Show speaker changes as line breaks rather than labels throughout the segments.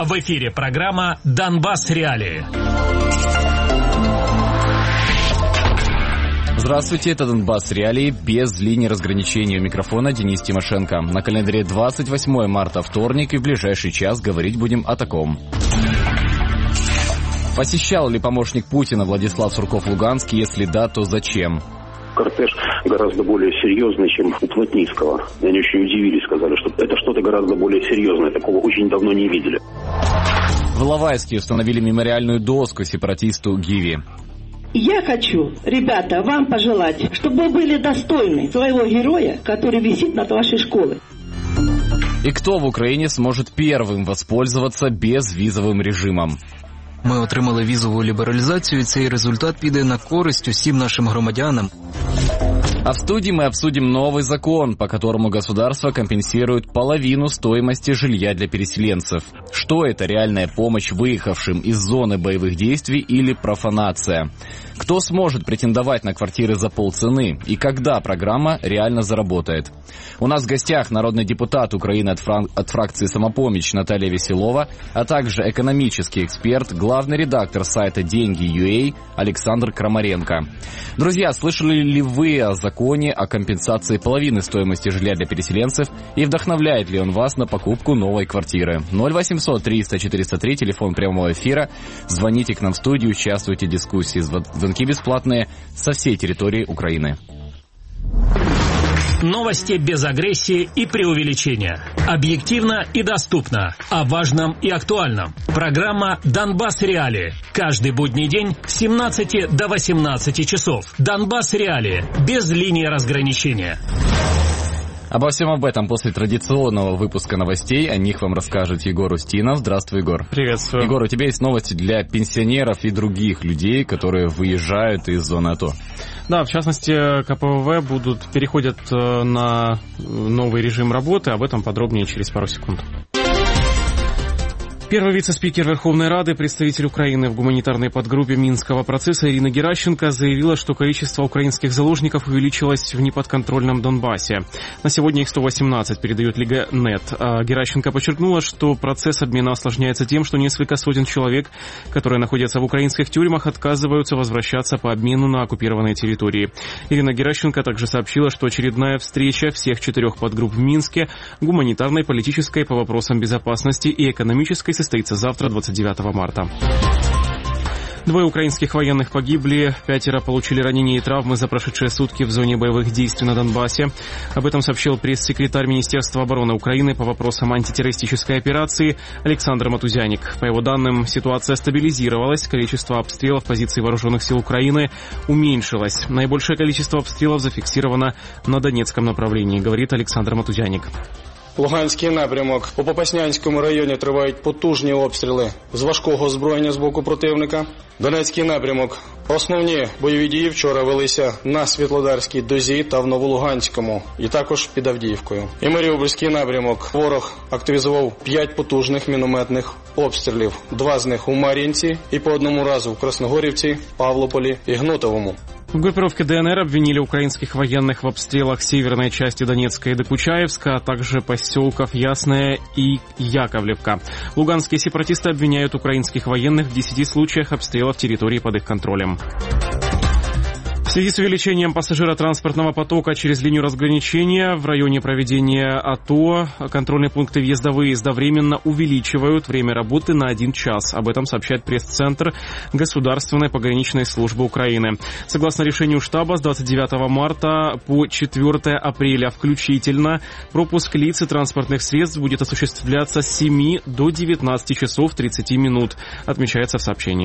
В эфире программа «Донбасс. Реалии».
Здравствуйте, это «Донбасс. Реалии» без линии разграничения. У микрофона Денис Тимошенко. На календаре 28 марта, вторник, и в ближайший час говорить будем о таком. Посещал ли помощник Путина Владислав Сурков Луганск? Если да, то зачем?
Кортеж гораздо более серьезный, чем у Плотницкого. Они очень удивились, сказали, что это что-то гораздо более серьезное. Такого очень давно не видели.
В Иловайске установили мемориальную доску сепаратисту Гиви.
Я хочу, ребята, вам пожелать, чтобы вы были достойны своего героя, который висит над вашей школой.
И кто в Україні сможет первым воспользоваться безвізовим режимом?
Ми отримали візову лібералізацію, і цей результат піде на користь усім нашим громадянам.
А в студии мы обсудим новый закон, по которому государство компенсирует половину стоимости жилья для переселенцев. Что это, реальная помощь выехавшим из зоны боевых действий или профанация? Кто сможет претендовать на квартиры за полцены? И когда программа реально заработает? У нас в гостях народный депутат Украины от фракции «Самопомощь» Наталья Веселова, а также экономический эксперт, главный редактор сайта «Деньги.UA» Александр Крамаренко. Друзья, слышали ли вы о законе о компенсации половины стоимости жилья для переселенцев и вдохновляет ли он вас на покупку новой квартиры? 0800 300 403, телефон прямого эфира. Звоните к нам в студию, участвуйте в дискуссии. Звонки бесплатные со всей территории Украины.
Новости без агрессии и преувеличения. Объективно и доступно. О важном и актуальном. Программа «Донбасс. Реалии». Каждый будний день с 17 до 18 часов. «Донбасс. Реалии». Без линии разграничения.
Обо всем об этом после традиционного выпуска новостей. О них вам расскажет Егор Устинов. Здравствуй, Егор.
Приветствую.
Егор, у тебя есть новости для пенсионеров и других людей, которые выезжают из зоны АТО.
Да, в частности, КПВВ переходят на новый режим работы. Об этом подробнее через пару секунд. Первый вице-спикер Верховной Рады, представитель Украины в гуманитарной подгруппе Минского процесса Ирина Геращенко заявила, что количество украинских заложников увеличилось в неподконтрольном Донбассе. На сегодня их 118, передает Лига Нет. Геращенко подчеркнула, что процесс обмена осложняется тем, что несколько сотен человек, которые находятся в украинских тюрьмах, отказываются возвращаться по обмену на оккупированные территории. Ирина Геращенко также сообщила, что очередная встреча всех 4 подгрупп в Минске, гуманитарной, политической, по вопросам безопасности и экономической, состоится завтра, 29 марта. 2 украинских военных погибли, 5 получили ранения и травмы за прошедшие сутки в зоне боевых действий на Донбассе. Об этом сообщил пресс-секретарь Министерства обороны Украины по вопросам антитеррористической операции Александр Матузяник. По его данным, ситуация стабилизировалась, количество обстрелов позиций вооруженных сил Украины уменьшилось. Наибольшее количество обстрелов зафиксировано на Донецком направлении, говорит Александр Матузяник.
Луганський напрямок. У Попаснянському районі тривають потужні обстріли з важкого озброєння з боку противника. Донецький напрямок. Основні бойові дії вчора велися на Світлодарській дозі та в Новолуганському, і також під Авдіївкою. І Маріупольський напрямок. Ворог активізував 5 потужних мінометних обстрілів. 2 з них у Мар'їнці і по одному разу в Красногорівці, Павлополі і Гнутовому.
В группировке ДНР обвинили украинских военных в обстрелах северной части Донецка и Докучаевска, а также поселков Ясная и Яковлевка. Луганские сепаратисты обвиняют украинских военных в 10 случаях обстрелов территории под их контролем. В связи с увеличением пассажиротранспортного потока через линию разграничения в районе проведения АТО контрольные пункты въезда-выезда временно увеличивают время работы на 1 час. Об этом сообщает пресс-центр Государственной пограничной службы Украины. Согласно решению штаба, с 29 марта по 4 апреля включительно пропуск лиц и транспортных средств будет осуществляться с 7 до 19 часов 30 минут, отмечается в сообщении.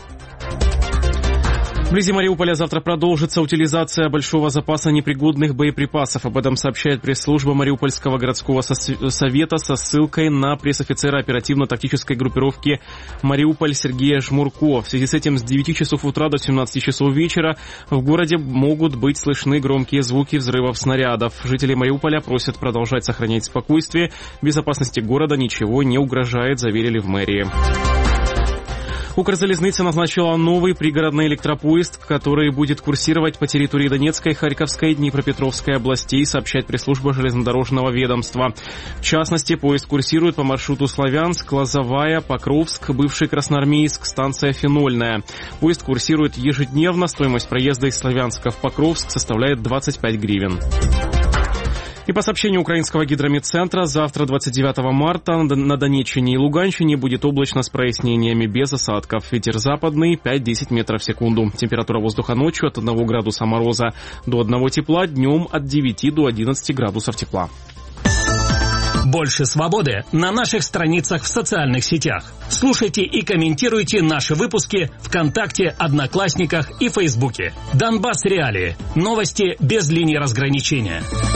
Вблизи Мариуполя завтра продолжится утилизация большого запаса непригодных боеприпасов. Об этом сообщает пресс-служба Мариупольского городского совета со ссылкой на пресс-офицера оперативно-тактической группировки «Мариуполь» Сергея Жмурко. В связи с этим с 9 часов утра до 17 часов вечера в городе могут быть слышны громкие звуки взрывов снарядов. Жители Мариуполя просят продолжать сохранять спокойствие. Безопасности города ничего не угрожает, заверили в мэрии. Укрзалезница назначила новый пригородный электропоезд, который будет курсировать по территории Донецкой, Харьковской и Днепропетровской областей, сообщает пресс-служба железнодорожного ведомства. В частности, поезд курсирует по маршруту Славянск, Лозовая, Покровск, бывший Красноармейск, станция Фенольная. Поезд курсирует ежедневно, стоимость проезда из Славянска в Покровск составляет 25 гривен. И по сообщению украинского гидрометцентра, завтра, 29 марта, на Донеччине и Луганщине будет облачно с прояснениями, без осадков. Ветер западный 5-10 метров в секунду. Температура воздуха ночью от 1 градуса мороза до 1 тепла, днем от 9 до 11 градусов тепла.
Больше свободы на наших страницах в социальных сетях. Слушайте и комментируйте наши выпуски ВКонтакте, Одноклассниках и Фейсбуке. Донбасс Реалии. Новости без линии разграничения.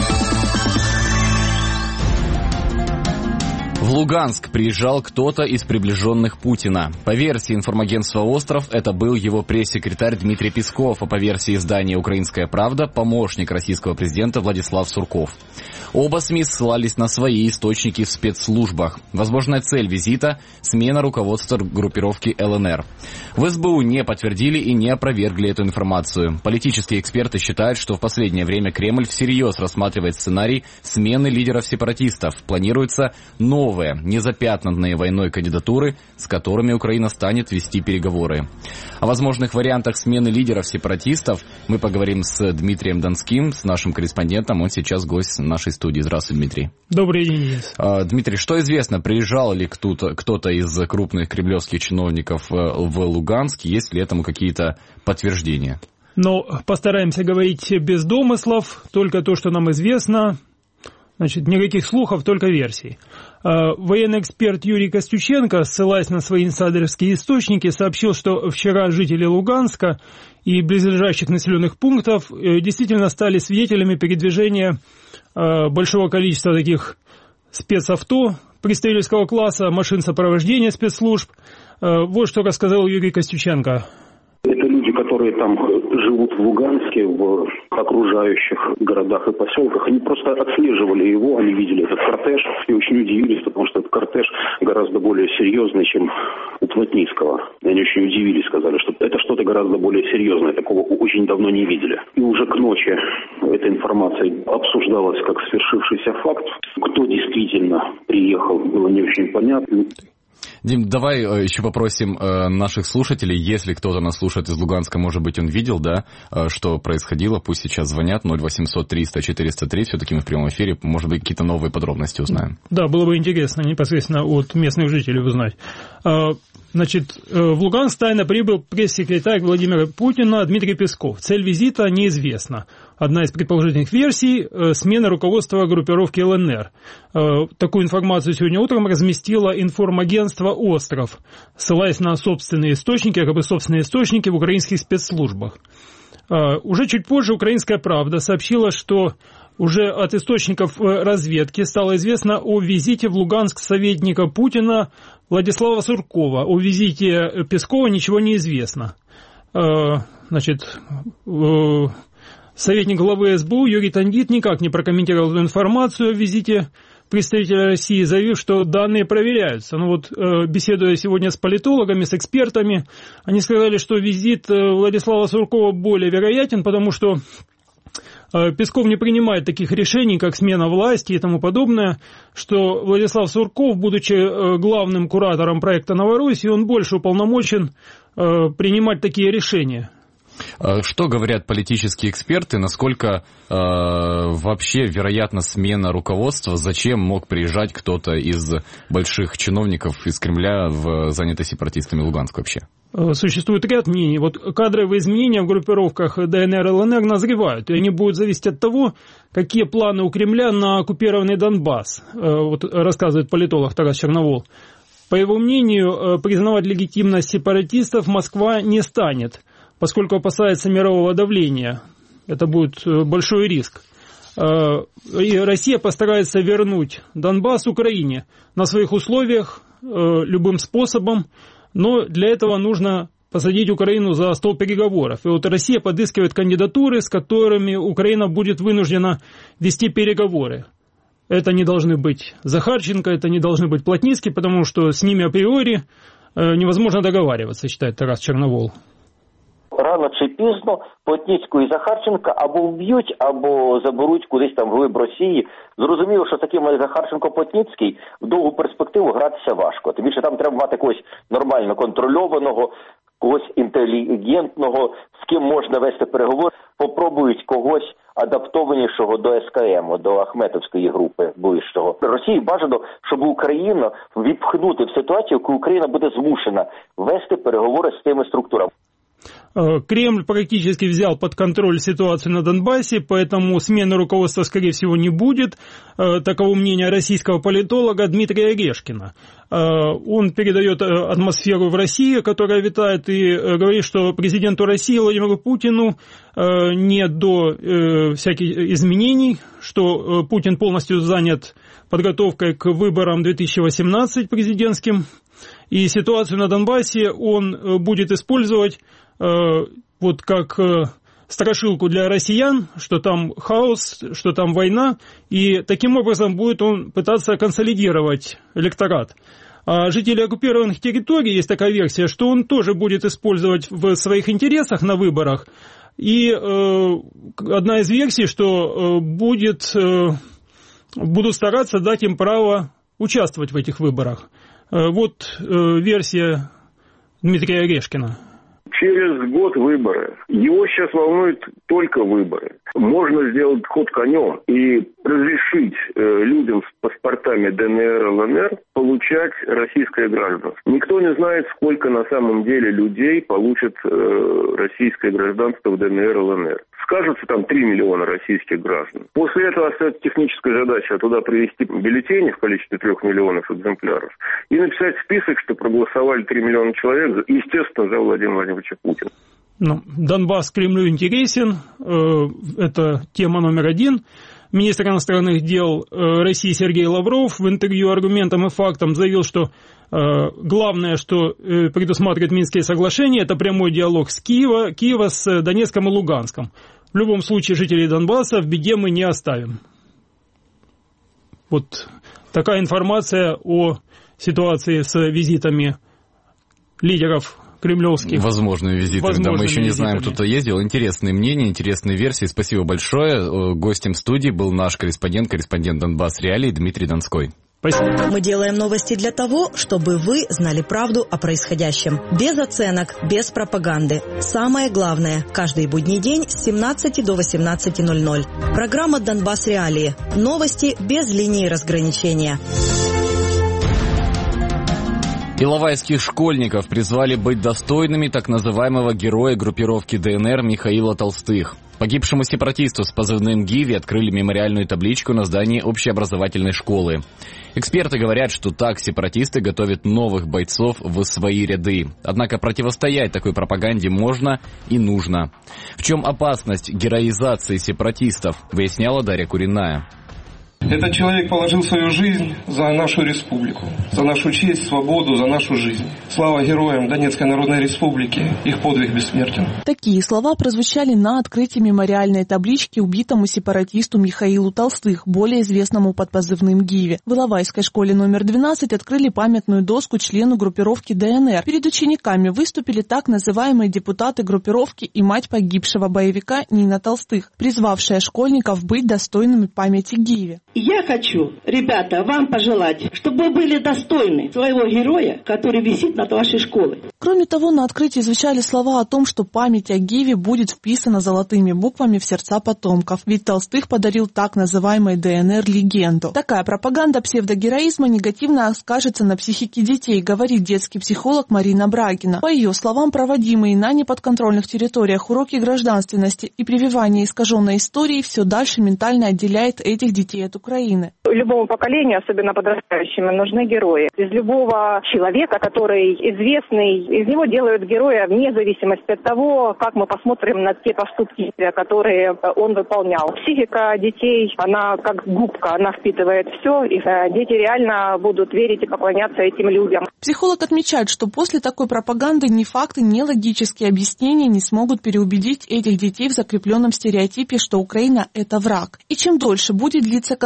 В Луганск приезжал кто-то из приближенных Путина. По версии информагентства «Остров», это был его пресс-секретарь Дмитрий Песков, а по версии издания «Украинская правда» помощник российского президента Владислав Сурков. Оба СМИ ссылались на свои источники в спецслужбах. Возможная цель визита – смена руководства группировки ЛНР. В СБУ не подтвердили и не опровергли эту информацию. Политические эксперты считают, что в последнее время Кремль всерьез рассматривает сценарий смены лидеров сепаратистов. Планируется новые, незапятнанные войной кандидатуры, с которыми Украина станет вести переговоры. О возможных вариантах смены лидеров сепаратистов мы поговорим с Дмитрием Донским, с нашим корреспондентом. Он сейчас гость нашей студии. Здравствуй, Дмитрий.
Добрый день, Денис.
Дмитрий, что известно? Приезжал ли кто-то из крупных кремлевских чиновников в Луганск? Есть ли этому какие-то подтверждения?
Постараемся говорить без домыслов, только то, что нам известно. Значит, никаких слухов, только версий. Военный эксперт Юрий Костюченко, ссылаясь на свои инсайдерские источники, сообщил, что вчера жители Луганска и близлежащих населенных пунктов действительно стали свидетелями передвижения большого количества таких спецавто представительского класса, машин сопровождения спецслужб. Вот что рассказал Юрий Костюченко.
Это люди, которые там живут в Луганске, в окружающих городах и поселках. Они просто отслеживали его, они видели этот кортеж и очень удивились, потому что этот кортеж гораздо более серьезный, чем у Плотницкого. Они очень удивились, сказали, что это что-то гораздо более серьезное, такого очень давно не видели. И уже к ночи эта информация обсуждалась как свершившийся факт. Кто действительно приехал, было не очень понятно.
Дим, давай еще попросим наших слушателей, если кто-то нас слушает из Луганска, может быть, он видел, да, что происходило, пусть сейчас звонят 0800 300 403, все-таки мы в прямом эфире, может быть, какие-то новые подробности узнаем.
Да, было бы интересно непосредственно от местных жителей узнать. Значит, в Луганск тайно прибыл пресс-секретарь Владимира Путина Дмитрий Песков. Цель визита неизвестна. Одна из предположительных версий – смена руководства группировки ЛНР. Такую информацию сегодня утром разместило информагентство «Остров», ссылаясь на собственные источники, в украинских спецслужбах. Уже чуть позже «Украинская правда» сообщила, что уже от источников разведки стало известно о визите в Луганск советника Путина Владислава Суркова. О визите Пескова ничего не известно. Значит, советник главы СБУ Юрий Тандит никак не прокомментировал эту информацию о визите представителя России, заявив, что данные проверяются. Беседуя сегодня с политологами, с экспертами, они сказали, что визит Владислава Суркова более вероятен, потому что Песков не принимает таких решений, как смена власти и тому подобное, что Владислав Сурков, будучи главным куратором проекта «Новороссия», он больше уполномочен принимать такие решения.
Что говорят политические эксперты, насколько вообще вероятна смена руководства, зачем мог приезжать кто-то из больших чиновников из Кремля в занятый сепаратистами Луганск вообще?
Существует ряд мнений. Кадровые изменения в группировках ДНР и ЛНР назревают, и они будут зависеть от того, какие планы у Кремля на оккупированный Донбасс, рассказывает политолог Тарас Черновол. По его мнению, признавать легитимность сепаратистов Москва не станет, поскольку опасается мирового давления. Это будет большой риск. И Россия постарается вернуть Донбасс Украине на своих условиях, любым способом, но для этого нужно посадить Украину за стол переговоров. И Россия подыскивает кандидатуры, с которыми Украина будет вынуждена вести переговоры. Это не должны быть Захарченко, это не должны быть Плотницкий, потому что с ними априори невозможно договариваться, считает Тарас Черновол.
Рано чи пізно Плотніцьку і Захарченка або вб'ють, або заберуть кудись там вглиб Росії. Зрозуміло, що таким як Захарченко-Плотніцький в довгу перспективу гратися важко. Тим більше там треба мати когось нормально контрольованого, когось інтелігентного, з ким можна вести переговори. Попробують когось адаптованішого до СКМ, до Ахметовської групи ближчого. Росії бажано, щоб Україну відпхнути в ситуацію, коли Україна буде змушена вести переговори з тими структурами.
Кремль практически взял под контроль ситуацию на Донбассе, поэтому смены руководства, скорее всего, не будет. Таково мнение российского политолога Дмитрия Орешкина. Он передает атмосферу в России, которая витает, и говорит, что президенту России Владимиру Путину не до всяких изменений, что Путин полностью занят подготовкой к выборам 2018 президентским, и ситуацию на Донбассе он будет использовать вот как страшилку для россиян, что там хаос, что там война, и таким образом будет он пытаться консолидировать электорат. А жители оккупированных территорий, есть такая версия, что он тоже будет использовать в своих интересах на выборах. И одна из версий, что будут стараться дать им право участвовать в этих выборах. Вот версия Дмитрия Орешкина.
Через год выборы. Его сейчас волнуют только выборы. Можно сделать ход конем и разрешить людям с паспортами ДНР и ЛНР получать российское гражданство. Никто не знает, сколько на самом деле людей получат российское гражданство в ДНР и ЛНР. Скажется там 3 миллиона российских граждан. После этого остается техническая задача туда привезти бюллетени в количестве 3 миллионов экземпляров и написать список, что проголосовали 3 миллиона человек, естественно, за Владимира Владимировича Путина.
Ну, Донбасс Кремлю интересен, это тема номер один. Министр иностранных дел России Сергей Лавров в интервью «Аргументам и фактам» заявил, что главное, что предусматривает Минские соглашения, это прямой диалог с Киева с Донецком и Луганском. В любом случае жителей Донбасса в беде мы не оставим. Вот такая информация о ситуации с визитами лидеров кремлевских.
Возможными визитами, да, мы еще не знаем, кто-то ездил. Интересные мнения, интересные версии. Спасибо большое. Гостем студии был наш корреспондент Донбасс Реалии Дмитрий Донской.
Спасибо.
Мы делаем новости для того, чтобы вы знали правду о происходящем. Без оценок, без пропаганды. Самое главное, каждый будний день с 17 до 18:00. Программа «Донбасс Реалии». Новости без линии разграничения.
Иловайских школьников призвали быть достойными так называемого героя группировки ДНР Михаила Толстых. Погибшему сепаратисту с позывным «Гиви» открыли мемориальную табличку на здании общеобразовательной школы. Эксперты говорят, что так сепаратисты готовят новых бойцов в свои ряды. Однако противостоять такой пропаганде можно и нужно. В чем опасность героизации сепаратистов, выясняла Дарья Куриная.
Этот человек положил свою жизнь за нашу республику, за нашу честь, свободу, за нашу жизнь. Слава героям Донецкой Народной Республики, их подвиг бессмертен.
Такие слова прозвучали на открытии мемориальной таблички убитому сепаратисту Михаилу Толстых, более известному под позывным «Гиви». В Иловайской школе номер 12 открыли памятную доску члену группировки ДНР. Перед учениками выступили так называемые депутаты группировки и мать погибшего боевика Нина Толстых, призвавшая школьников быть достойными памяти «Гиви».
Я хочу, ребята, вам пожелать, чтобы вы были достойны своего героя, который висит над вашей школой.
Кроме того, на открытии звучали слова о том, что память о Гиве будет вписана золотыми буквами в сердца потомков, ведь Толстых подарил так называемой ДНР легенду. Такая пропаганда псевдогероизма негативно скажется на психике детей, говорит детский психолог Марина Брагина. По ее словам, проводимые на неподконтрольных территориях уроки гражданственности и прививание искаженной истории все дальше ментально отделяет этих детей от Украины.
Любому поколению, особенно подрастающим, нужны герои. Из любого человека, который известный, из него делают героя вне зависимости от того, как мы посмотрим на те поступки, которые он выполнял. Психика детей, она как губка, она впитывает все, и дети реально будут верить и поклоняться этим людям.
Психолог отмечает, что после такой пропаганды ни факты, ни логические объяснения не смогут переубедить этих детей в закрепленном стереотипе, что Украина – это враг. И чем дольше будет длиться конфликт,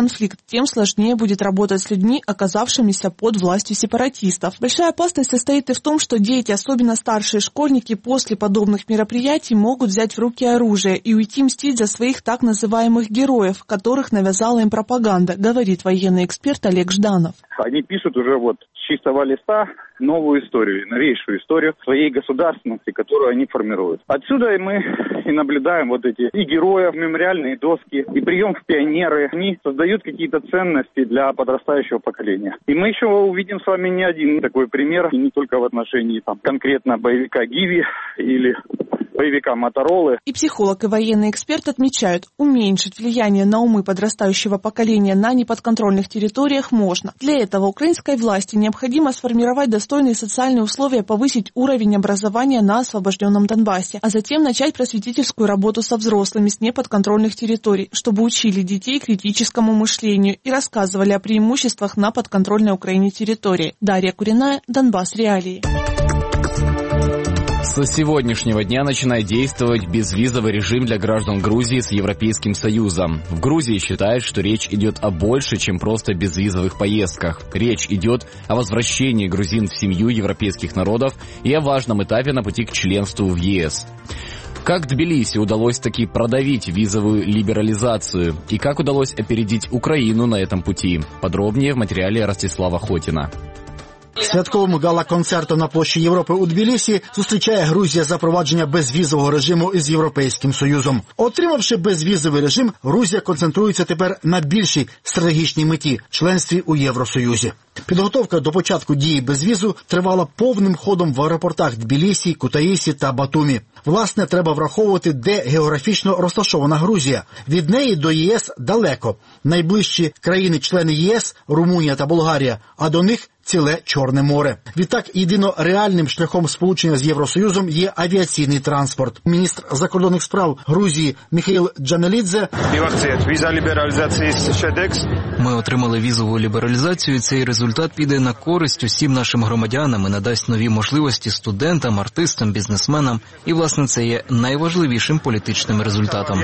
конфликт, тем сложнее будет работать с людьми, оказавшимися под властью сепаратистов. Большая опасность состоит и в том, что дети, особенно старшие школьники, после подобных мероприятий могут взять в руки оружие и уйти мстить за своих так называемых героев, которых навязала им пропаганда, говорит военный эксперт Олег Жданов.
Они пишут уже с чистого листа новую историю, новейшую историю своей государственности, которую они формируют. Отсюда мы и наблюдаем эти и героев, мемориальные доски, и прием в пионеры. Они создают какие-то ценности для подрастающего поколения. И мы еще увидим с вами не один такой пример, и не только в отношении конкретно боевика Гиви или боевика Моторолы.
И психолог, и военный эксперт отмечают, уменьшить влияние на умы подрастающего поколения на неподконтрольных территориях можно. Для этого украинской власти необходимо сформировать достойные социальные условия, повысить уровень образования на освобожденном Донбассе, а затем начать просветительскую работу со взрослыми с неподконтрольных территорий, чтобы учили детей критическому мышлению и рассказывали о преимуществах на подконтрольной Украине территории. Дарья Куриная, Донбасс Реалии.
С сегодняшнего дня начинает действовать безвизовый режим для граждан Грузии с Европейским Союзом. В Грузии считают, что речь идет о больше, чем просто безвизовых поездках. Речь идет о возвращении грузин в семью европейских народов и о важном этапе на пути к членству в ЕС. Как Тбилиси удалось таки продавить визовую либерализацию и как удалось опередить Украину на этом пути? Подробнее в материале Ростислава Хотіна.
Святковому гала-концерту на площі Європи у Тбілісі зустрічає Грузія запровадження безвізового режиму із Європейським Союзом. Отримавши безвізовий режим, Грузія концентрується тепер на більшій стратегічній меті – членстві у Євросоюзі. Підготовка до початку дії безвізу тривала повним ходом в аеропортах Тбілісі, Кутаїсі та Батумі. Власне, треба враховувати, де географічно розташована Грузія. Від неї до ЄС далеко. Найближчі країни-члени ЄС – Румунія та Болгарія, а до них – ціле Чорне море. Відтак, єдино реальним шляхом сполучення з Євросоюзом є авіаційний транспорт. Міністр закордонних справ Грузії Міхаїл Джамелідзе:
Ми отримали візову лібералізацію, і цей результат піде на користь усім нашим громадянам і надасть нові можливості студентам, артистам, бізнесменам. І, власне, це є найважливішим політичним результатом.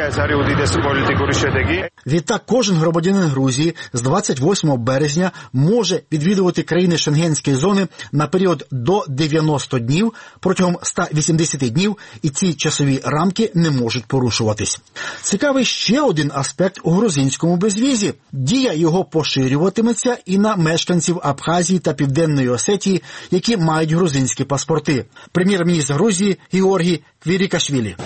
Відтак, кожен громадянин Грузії з 28 березня може відвідувати країни Шенгенської зони на період до 90 днів протягом 180 днів, і ці часові рамки не можуть порушуватись. Цікавий ще один аспект у грузинському безвізі. Дія його поширюватиметься і на мешканців Абхазії та Південної Осетії, які мають грузинські паспорти. Прем'єр-міністр Грузії Георгій Квірікашвілі: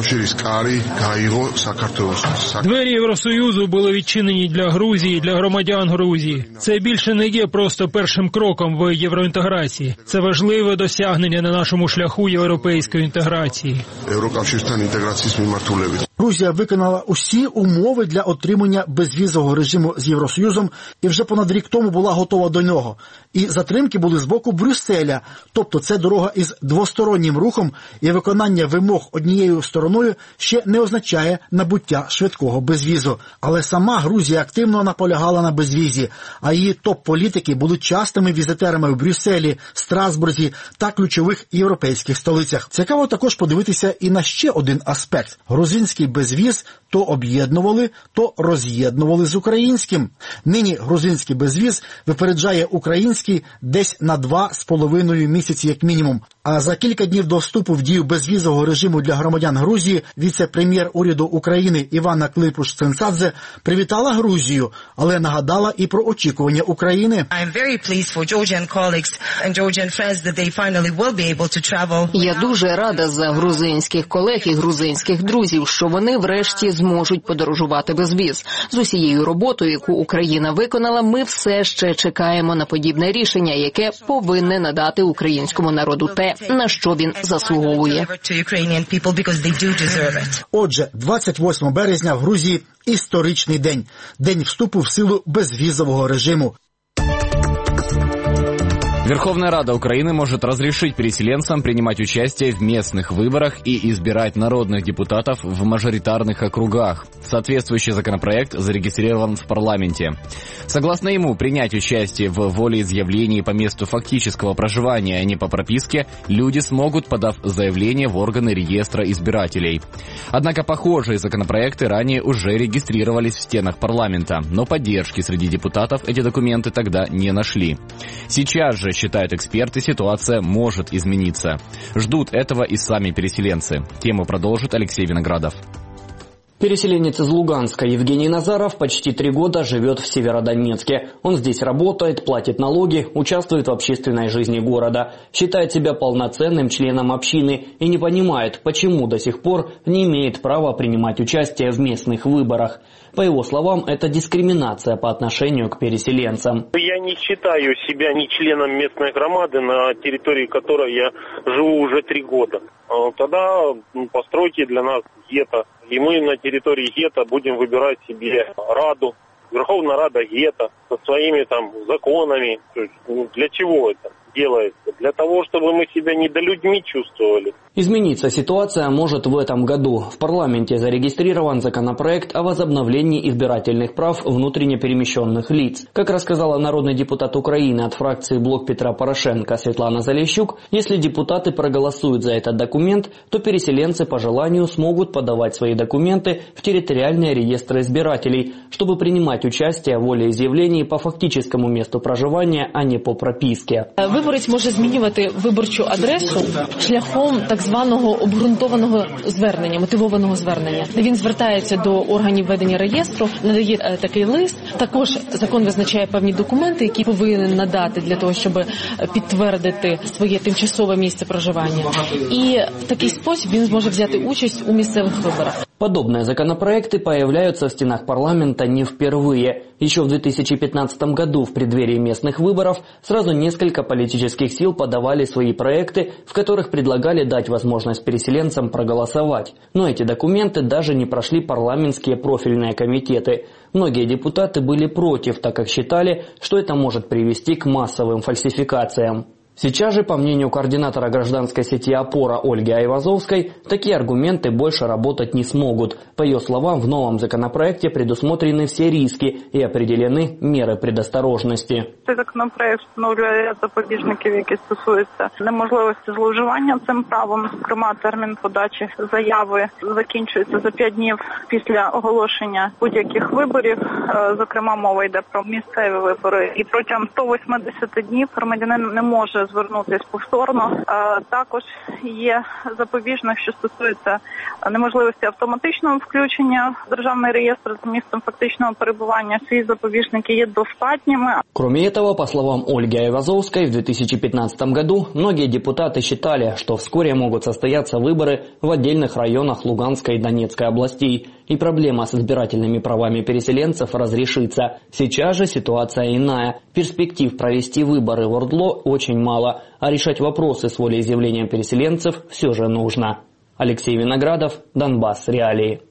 Двері Євросоюзу були відчинені для Грузії, для громадян Грузії. Це більше не є просто першим кроком в євроінтеграції. Це важливе досягнення на нашому шляху європейської інтеграції.
Грузія виконала усі умови для отримання безвізового режиму з Євросоюзом і вже понад рік тому була готова до нього. І затримки були з боку Брюсселя, тобто це дорога із двостороннім рухом, і виконання вимог однією стороною ще не означає набуття швидкого безвізу. Але сама Грузія активно наполягала на безвізі, а її топ-політики будуть частими візитерами в Брюсселі, Страсбурзі та ключових європейських столицях. Цікаво також подивитися і на ще один аспект. Грузинський безвіз то об'єднували, то роз'єднували з українським. Нині грузинський безвіз випереджає український десь на 2,5 місяці як мінімум. А за кілька днів до вступу в дію безвізового режиму для громадян Грузії віце-прем'єр уряду України Іванна Клипуш-Цинцадзе привітала Грузію, але нагадала і про очікування України.
Я дуже рада за грузинських колег і грузинських друзів, що вони врешті зможуть подорожувати без віз. З усією роботою, яку Україна виконала, ми все ще чекаємо на подібне рішення, яке повинне надати українському народу те, на що він заслуговує.
Отже, 28 березня в Грузії історичний день. День вступу в силу безвізового режиму.
Верховная Рада Украины может разрешить переселенцам принимать участие в местных выборах и избирать народных депутатов в мажоритарных округах. Соответствующий законопроект зарегистрирован в парламенте. Согласно ему, принять участие в волеизъявлении по месту фактического проживания, а не по прописке, люди смогут, подав заявление в органы реестра избирателей. Однако похожие законопроекты ранее уже регистрировались в стенах парламента, но поддержки среди депутатов эти документы тогда не нашли. Сейчас же, считают эксперты, ситуация может измениться. Ждут этого и сами переселенцы. Тему продолжит Алексей Виноградов.
Переселенец из Луганска Евгений Назаров почти 3 года живет в Северодонецке. Он здесь работает, платит налоги, участвует в общественной жизни города, считает себя полноценным членом общины и не понимает, почему до сих пор не имеет права принимать участие в местных выборах. По его словам, это дискриминация по отношению к переселенцам.
Я не считаю себя ни членом местной громады, на территории которой я живу уже 3 года. Тогда постройте для нас гетто. И мы на территории гетто будем выбирать себе Раду, Верховная Рада гетто со своими там законами. Для чего это делается? Для того, чтобы мы себя недолюдьми чувствовали.
Измениться ситуация может в этом году. В парламенте зарегистрирован законопроект о возобновлении избирательных прав внутренне перемещенных лиц. Как рассказала народный депутат Украины от фракции «Блок Петра Порошенко» Светлана Залещук, если депутаты проголосуют за этот документ, то переселенцы по желанию смогут подавать свои документы в территориальные реестры избирателей, чтобы принимать участие в волеиз'явленні по фактическому месту проживания, а не по прописке.
Виборець може змінювати виборчу адресу шляхом так званого обґрунтованого звернення, мотивованого звернення, де він звертається до органів ведення реєстру, надає такий лист. Також закон визначає певні документи, які повинен надати для того, щоб підтвердити своє тимчасове місце проживання. І в такий спосіб він зможе взяти участь у місцевих виборах.
Подобные законопроекты появляются в стенах парламента не впервые. Еще в 2015 году в преддверии местных выборов сразу несколько политических сил подавали свои проекты, в которых предлагали дать возможность переселенцам проголосовать. Но эти документы даже не прошли парламентские профильные комитеты. Многие депутаты были против, так как считали, что это может привести к массовым фальсификациям. Сейчас же, по мнению координатора гражданской сети «Опора» Ольги Айвазовской, такие аргументы больше работать не смогут. По ее словам, в новом законопроекте предусмотрены все риски и определены меры предосторожности.
Цей законопроект встановлює ряд запобіжників, які стосуються неможливості зловживання цим правом. Зокрема, термін подачі заяви закінчується за 5 днів після оголошення будь-яких виборів. Зокрема, мова йде про місцеві вибори. І протягом 180 днів громадянин не може звернутися повторно. Також є запобіжник, що стосується неможливості автоматичного включення в державний реєстр з місцем фактичного перебування. Ці запобіжники є достатніми.
Кроме этого, по словам Ольги Айвазовской, в 2015 году многие депутаты считали, что вскоре могут состояться выборы в отдельных районах Луганской и Донецкой областей, и проблема с избирательными правами переселенцев разрешится. Сейчас же ситуация иная. Перспектив провести выборы в ОРДЛО очень мало, а решать вопросы с волеизъявлением переселенцев все же нужно. Алексей Виноградов, Донбасс. Реалии.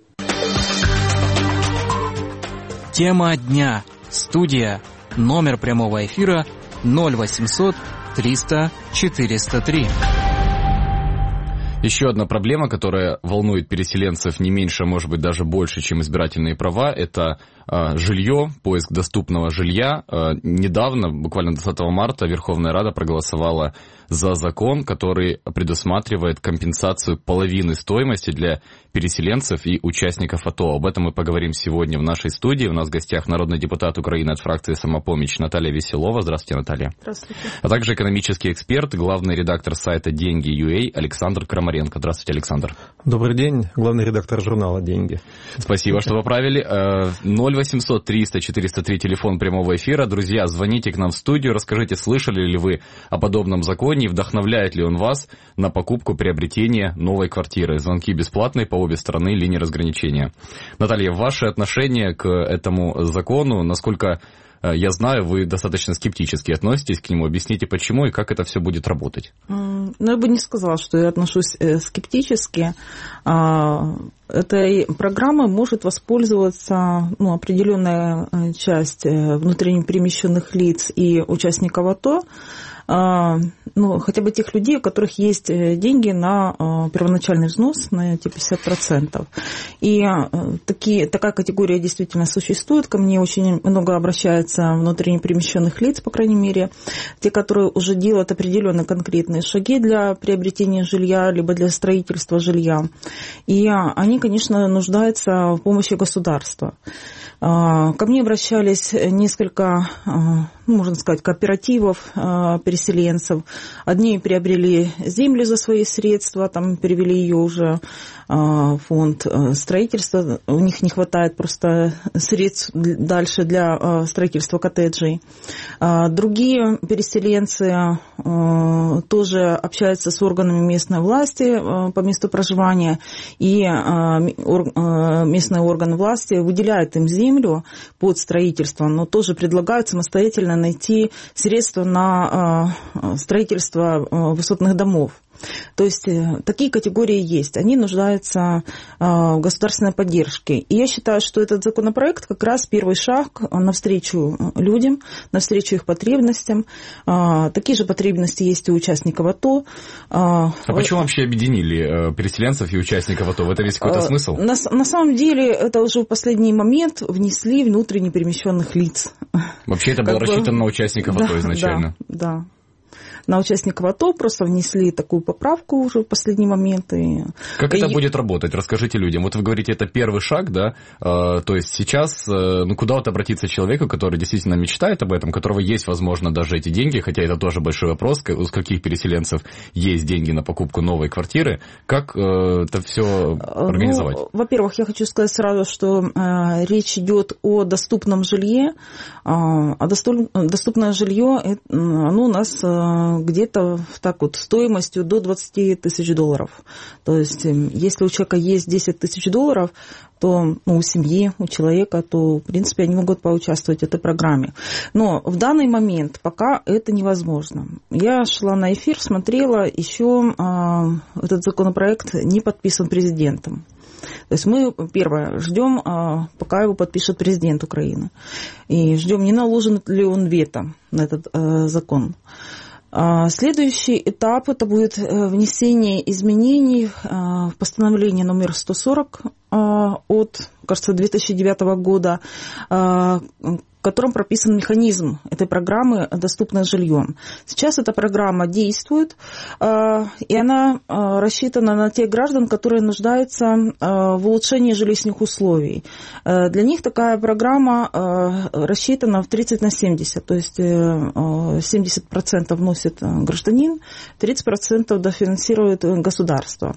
Тема дня. Студия. Номер прямого эфира 0800 300 403.
Еще одна проблема, которая волнует переселенцев не меньше, может быть, даже больше, чем избирательные права, это жилье, поиск доступного жилья. Недавно, буквально 20 марта, Верховная Рада проголосовала за закон, который предусматривает компенсацию половины стоимости для переселенцев и участников АТО. Об этом мы поговорим сегодня в нашей студии. У нас в гостях народный депутат Украины от фракции «Самопомощь» Наталья Веселова. Здравствуйте, Наталья.
Здравствуйте.
А также экономический эксперт, главный редактор сайта «Деньги.ua» Александр Крамаренко. Здравствуйте, Александр.
Добрый день, главный редактор журнала «Деньги».
Спасибо, что поправили. 0800 300 403 телефон прямого эфира. Друзья, звоните к нам в студию, расскажите, слышали ли вы о подобном законе и вдохновляет ли он вас на покупку, приобретение новой квартиры. Звонки бесплатные по обе стороны линии разграничения. Наталья, ваше отношение к этому закону, насколько я знаю, вы достаточно скептически относитесь к нему. Объясните, почему и как это все будет работать.
Ну, я бы не сказала, что я отношусь скептически. Этой программой может воспользоваться определенная часть внутренне перемещенных лиц и участников АТО, хотя бы тех людей, у которых есть деньги на первоначальный взнос, на эти 50%. И такая категория действительно существует. Ко мне очень много обращается внутренне перемещенных лиц, по крайней мере, те, которые уже делают определенные конкретные шаги для приобретения жилья, либо для строительства жилья. И они, конечно, нуждаются в помощи государства. Ко мне обращались несколько, можно сказать, кооперативов переселенцев. Одни приобрели землю за свои средства, там перевели ее уже в фонд строительства. У них не хватает просто средств дальше для строительства коттеджей. Другие переселенцы тоже общаются с органами местной власти по месту проживания, и местные органы власти выделяют им землю под строительство, но тоже предлагают самостоятельно найти средства на строительство высотных домов. То есть такие категории есть. Они нуждаются в государственной поддержке. И я считаю, что этот законопроект как раз первый шаг навстречу людям, навстречу их потребностям. Такие же потребности есть и у участников АТО.
А почему вообще объединили переселенцев и участников АТО? В этом есть какой-то смысл?
На самом деле это уже в последний момент внесли внутренне перемещенных лиц.
Вообще это было рассчитано на участников АТО изначально?
Да. На участников АТО просто внесли такую поправку уже в последний момент.
Как это будет работать? Расскажите людям. Вот вы говорите, это первый шаг, да? То есть сейчас куда вот обратиться человеку, который действительно мечтает об этом, у которого есть, возможно, даже эти деньги, хотя это тоже большой вопрос, у каких переселенцев есть деньги на покупку новой квартиры, как это все организовать?
Во-первых, я хочу сказать сразу, что речь идет о доступном жилье, а доступное жилье, оно у нас где-то так вот стоимостью до $20 тысяч. То есть, если у человека есть $10 тысяч, то у семьи, у человека, то, в принципе, они могут поучаствовать в этой программе. Но в данный момент пока это невозможно. Я шла на эфир, смотрела, еще этот законопроект не подписан президентом. То есть мы, первое, ждем, пока его подпишет президент Украины. И ждем, не наложен ли он вето на этот закон. Следующий этап – это будет внесение изменений в постановление номер 140 от, кажется, 2009 года, в котором прописан механизм этой программы «Доступное жилье». Сейчас эта программа действует, и она рассчитана на тех граждан, которые нуждаются в улучшении жилищных условий. Для них такая программа рассчитана в 30/70, то есть 70% вносит гражданин, 30% дофинансирует государство.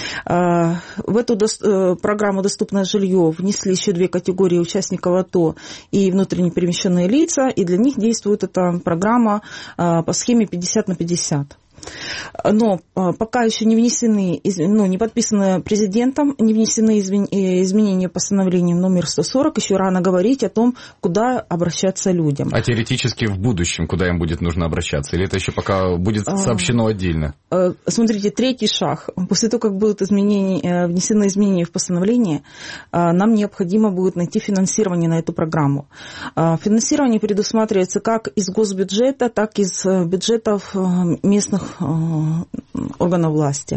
В эту программу «Доступное жилье» внесли еще две категории участников АТО и внутренне перемещенные лица, и для них действует эта программа по схеме 50/50. Но пока еще не внесены, не подписаны президентом, не внесены изменения постановлением номер 140, еще рано говорить о том, куда обращаться людям.
А теоретически в будущем куда им будет нужно обращаться? Или это еще пока будет сообщено отдельно?
Смотрите, третий шаг. После того, как будут внесены изменения в постановление, нам необходимо будет найти финансирование на эту программу. Финансирование предусматривается как из госбюджета, так и из бюджетов местных органов власти.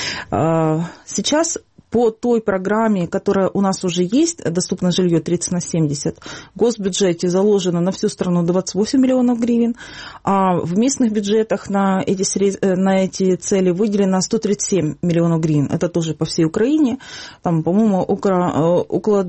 Сейчас по той программе, которая у нас уже есть, доступное жилье 30/70, в госбюджете заложено на всю страну 28 миллионов гривен, а в местных бюджетах на эти цели выделено 137 миллионов гривен. Это тоже по всей Украине. Там, по-моему, около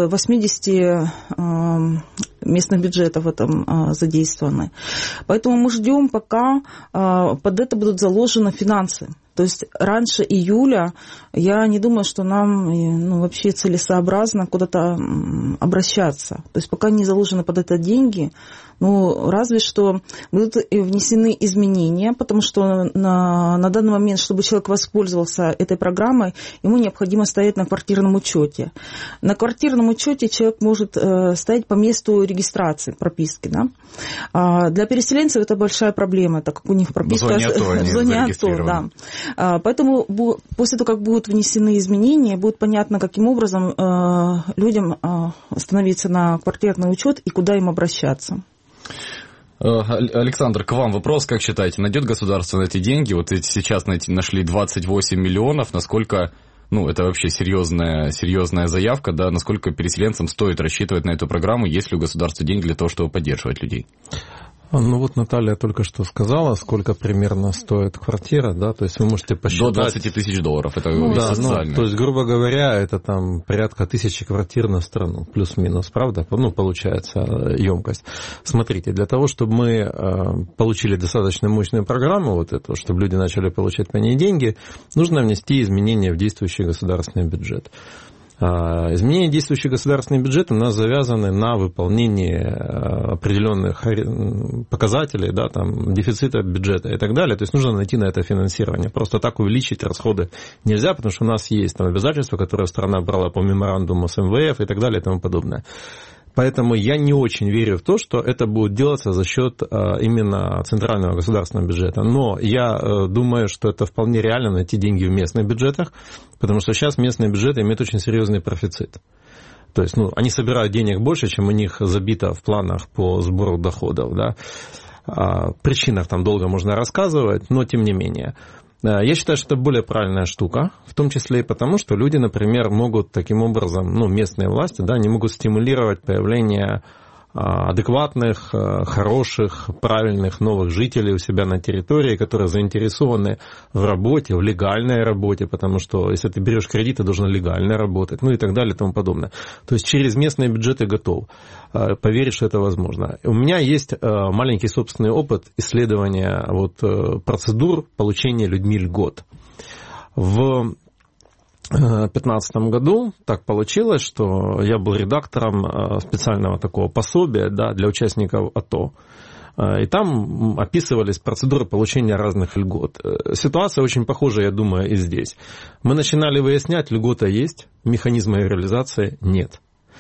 80 местных бюджетов в этом задействованы. Поэтому мы ждем, пока под это будут заложены финансы. То есть раньше июля я не думаю, что нам вообще целесообразно куда-то обращаться. То есть пока не заложены под это деньги, разве что будут внесены изменения, потому что на данный момент, чтобы человек воспользовался этой программой, ему необходимо стоять на квартирном учете. На квартирном учете человек может стоять по месту регистрации, прописки. Да? Для переселенцев это большая проблема, так как у них прописка в зоне АТО. Да. Поэтому после того, как будут внесены изменения, будет понятно, каким образом людям становиться на квартирный учет и куда им обращаться.
Александр, к вам вопрос, как считаете, найдет государство на эти деньги? Вот сейчас нашли 28 миллионов, насколько, это вообще серьезная заявка, да, насколько переселенцам стоит рассчитывать на эту программу, есть ли у государства деньги для того, чтобы поддерживать людей?
Наталья только что сказала, сколько примерно стоит квартира, да, то есть вы можете посчитать...
До 20 тысяч долларов, это социально.
То есть, грубо говоря, это там порядка 1000 квартир на страну, плюс-минус, правда? Получается емкость. Смотрите, для того, чтобы мы получили достаточно мощную программу, вот эту, чтобы люди начали получать по ней деньги, нужно внести изменения в действующий государственный бюджет. Изменения действующего государственного бюджета у нас завязаны на выполнении определенных показателей, да, там, дефицита бюджета и так далее. То есть нужно найти на это финансирование. Просто так увеличить расходы нельзя, потому что у нас есть там обязательства, которые страна брала по меморандуму с МВФ и так далее и тому подобное. Поэтому я не очень верю в то, что это будет делаться за счет именно центрального государственного бюджета. Но я думаю, что это вполне реально найти деньги в местных бюджетах, потому что сейчас местные бюджеты имеют очень серьезный профицит. То есть они собирают денег больше, чем у них забито в планах по сбору доходов. Да? О причинах там долго можно рассказывать, но тем не менее. Я считаю, что это более правильная штука, в том числе и потому, что люди, например, могут таким образом, местные власти, да, они могут стимулировать появление адекватных, хороших, правильных новых жителей у себя на территории, которые заинтересованы в работе, в легальной работе, потому что если ты берешь кредит, ты должен легально работать, и так далее и тому подобное. То есть через местные бюджеты готов поверить, что это возможно. У меня есть маленький собственный опыт исследования процедур получения людьми льгот. В 2015 году так получилось, что я был редактором специального такого пособия, да, для участников АТО. И там описывались процедуры получения разных льгот. Ситуация очень похожа, я думаю, и здесь. Мы начинали выяснять, льгота есть, механизма ее реализации нет.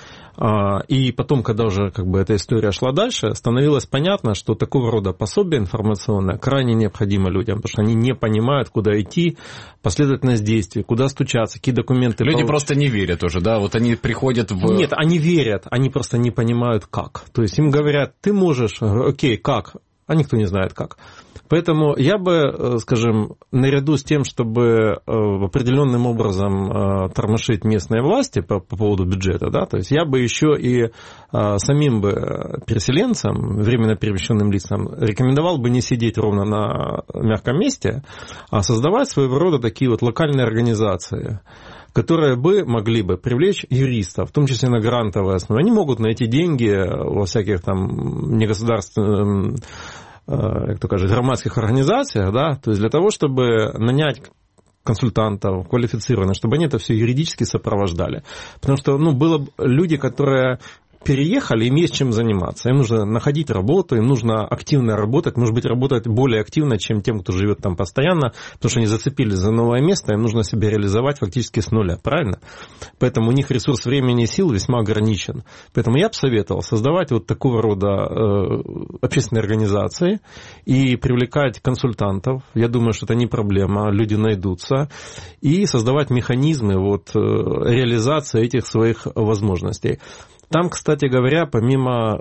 И потом, когда уже эта история шла дальше, становилось понятно, что такого рода пособие информационное крайне необходимо людям, потому что они не понимают, куда идти, последовательность действий, куда стучаться, какие документы...
Люди просто не верят уже, да? Вот они приходят в...
Нет, они верят, они просто не понимают, как. То есть им говорят, ты можешь, окей, как? А никто не знает, как. Поэтому я бы, скажем, наряду с тем, чтобы определенным образом тормошить местные власти по поводу бюджета, да, то есть я бы еще и самим бы переселенцам, временно перемещенным лицам, рекомендовал бы не сидеть ровно на мягком месте, а создавать своего рода такие локальные организации, которые бы могли бы привлечь юристов, в том числе на грантовой основе. Они могут найти деньги во всяких там негосударственных, громадских организациях, да, то есть для того, чтобы нанять консультантов квалифицированных, чтобы они это все юридически сопровождали. Потому что, было люди, которые переехали, им есть чем заниматься. Им нужно находить работу, им нужно активно работать, может быть, работать более активно, чем тем, кто живет там постоянно, потому что они зацепились за новое место, им нужно себя реализовать фактически с нуля, правильно? Поэтому у них ресурс времени и сил весьма ограничен. Поэтому я бы советовал создавать такого рода общественные организации и привлекать консультантов. Я думаю, что это не проблема, люди найдутся. И создавать механизмы реализации этих своих возможностей. Там, кстати говоря, помимо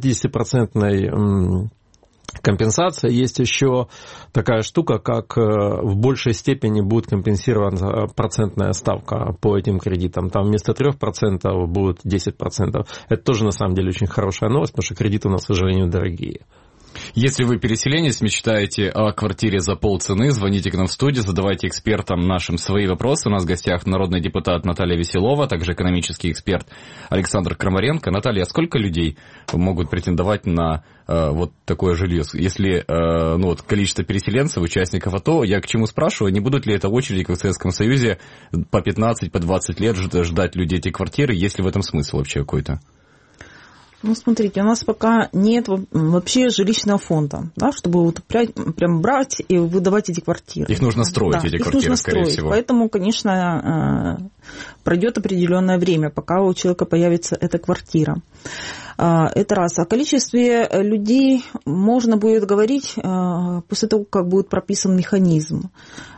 50% компенсации, есть еще такая штука, как в большей степени будет компенсирована процентная ставка по этим кредитам. Там вместо 3% будет 10%. Это тоже, на самом деле, очень хорошая новость, потому что кредиты у нас, к сожалению, дорогие.
Если вы переселенец, мечтаете о квартире за полцены, звоните к нам в студию, задавайте экспертам нашим свои вопросы. У нас в гостях народный депутат Наталья Веселова, также экономический эксперт Александр Крамаренко. Наталья, сколько людей могут претендовать на такое жилье? Если количество переселенцев, участников АТО, я к чему спрашиваю, не будут ли это очереди, как в Советском Союзе, по 15, по 20 лет ждать людей эти квартиры? Есть ли в этом смысл вообще какой-то?
Смотрите, у нас пока нет вообще жилищного фонда, да, чтобы прям брать и выдавать эти квартиры.
Их нужно строить, эти квартиры, скорее всего.
Поэтому, конечно, пройдет определенное время, пока у человека появится эта квартира. Это раз. О количестве людей можно будет говорить после того, как будет прописан механизм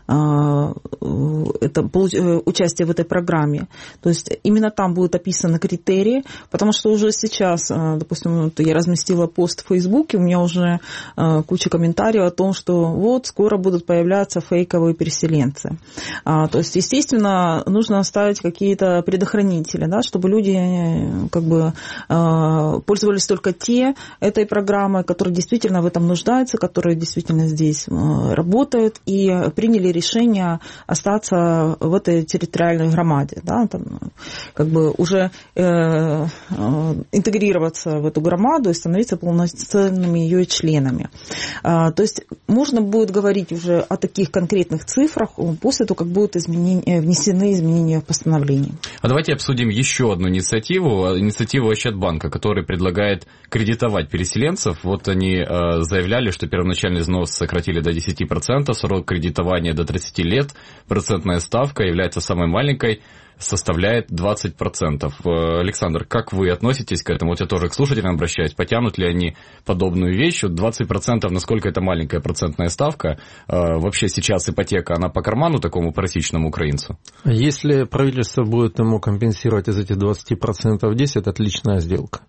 участия в этой программе. То есть именно там будут описаны критерии, потому что уже сейчас, допустим, я разместила пост в Фейсбуке, у меня уже куча комментариев о том, что вот скоро будут появляться фейковые переселенцы. То есть, естественно, нужно оставить какие-то предохранители, да, чтобы люди как бы пользовались только те этой программой, которые действительно в этом нуждаются, которые действительно здесь работают и приняли решение остаться в этой территориальной громаде, да, там, как бы уже интегрироваться в эту громаду и становиться полноценными ее членами. То есть можно будет говорить уже о таких конкретных цифрах после того, как будут внесены изменения в постановление.
А давайте обсудим еще одну инициативу Ощадбанка, который предлагает кредитовать переселенцев. Вот они заявляли, что первоначальный взнос сократили до 10%, срок кредитования до 30 лет, процентная ставка является самой маленькой, составляет 20%. Александр, как вы относитесь к этому? Вот я тоже к слушателям обращаюсь. Потянут ли они подобную вещь? 20%, насколько это маленькая процентная ставка? Вообще сейчас ипотека, она по карману такому просичному украинцу?
Если правительство будет ему компенсировать из этих 20% 10%, это отличная сделка.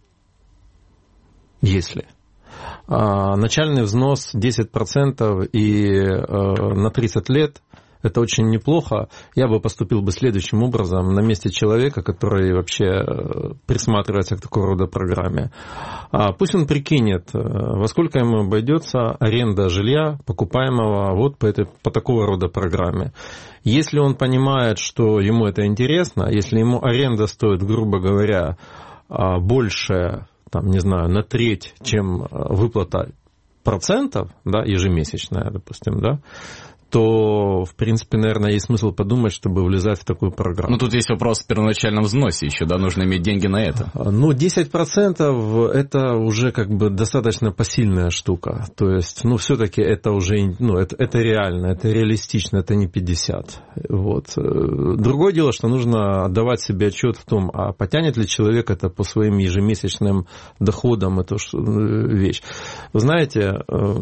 Если. Начальный взнос 10% и на 30 лет – это очень неплохо. Я бы поступил бы следующим образом на месте человека, который вообще присматривается к такого рода программе. Пусть он прикинет, во сколько ему обойдется аренда жилья, покупаемого вот по такого рода программе. Если он понимает, что ему это интересно, если ему аренда стоит, грубо говоря, больше, там, не знаю, на треть, чем выплата процентов, да, ежемесячная, допустим, да, то, в принципе, наверное, есть смысл подумать, чтобы влезать в такую программу.
Ну, тут есть вопрос в первоначальном взносе еще, да, нужно иметь деньги на это.
Ну, 10% это уже как бы достаточно посильная штука. То есть, ну, все-таки это уже, ну, это реально, это реалистично, это не 50. Вот. Другое дело, что нужно отдавать себе отчет в том, а потянет ли человек это по своим ежемесячным доходам, эту вещь. Вы знаете,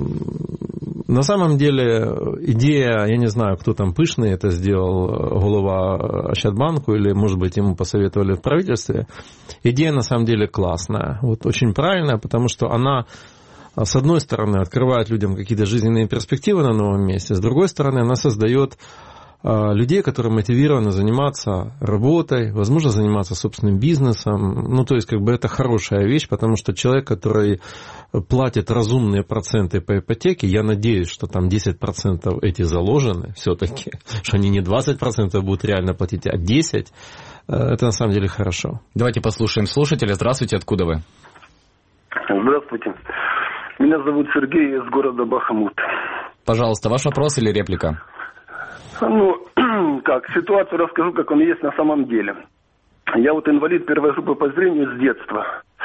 на самом деле идея, я не знаю, кто там пышный это сделал, голова Ощадбанку, или, может быть, ему посоветовали в правительстве. Идея, на самом деле, классная. Вот очень правильная, потому что она, с одной стороны, открывает людям какие-то жизненные перспективы на новом месте, с другой стороны, она создает людей, которые мотивированы заниматься работой, возможно, заниматься собственным бизнесом. Ну, то есть, как бы это хорошая вещь, потому что человек, который платит разумные проценты по ипотеке, я надеюсь, что там 10% эти заложены все-таки, что они не 20% будут реально платить, а 10%. Это на самом деле хорошо.
Давайте послушаем слушателя. Здравствуйте, откуда вы?
Здравствуйте. Меня зовут Сергей, из города Бахмут.
Пожалуйста, ваш вопрос или реплика?
Ну, как, ситуацию расскажу, как он есть на самом деле. Я вот инвалид первой группы по зрению с детства.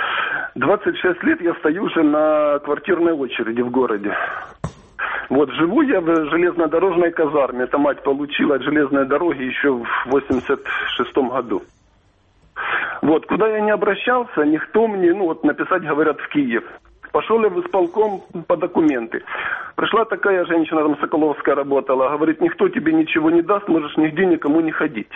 26 лет я стою уже на квартирной очереди в городе. Вот, живу я в железнодорожной казарме. Это мать получила от железной дороги еще в 86-м году. Вот, куда я не обращался, никто мне, ну вот написать, говорят, в Киев. Пошел я в исполком по документы. Пришла такая женщина, там Соколовская работала, говорит, никто тебе ничего не даст, можешь нигде никому не ходить.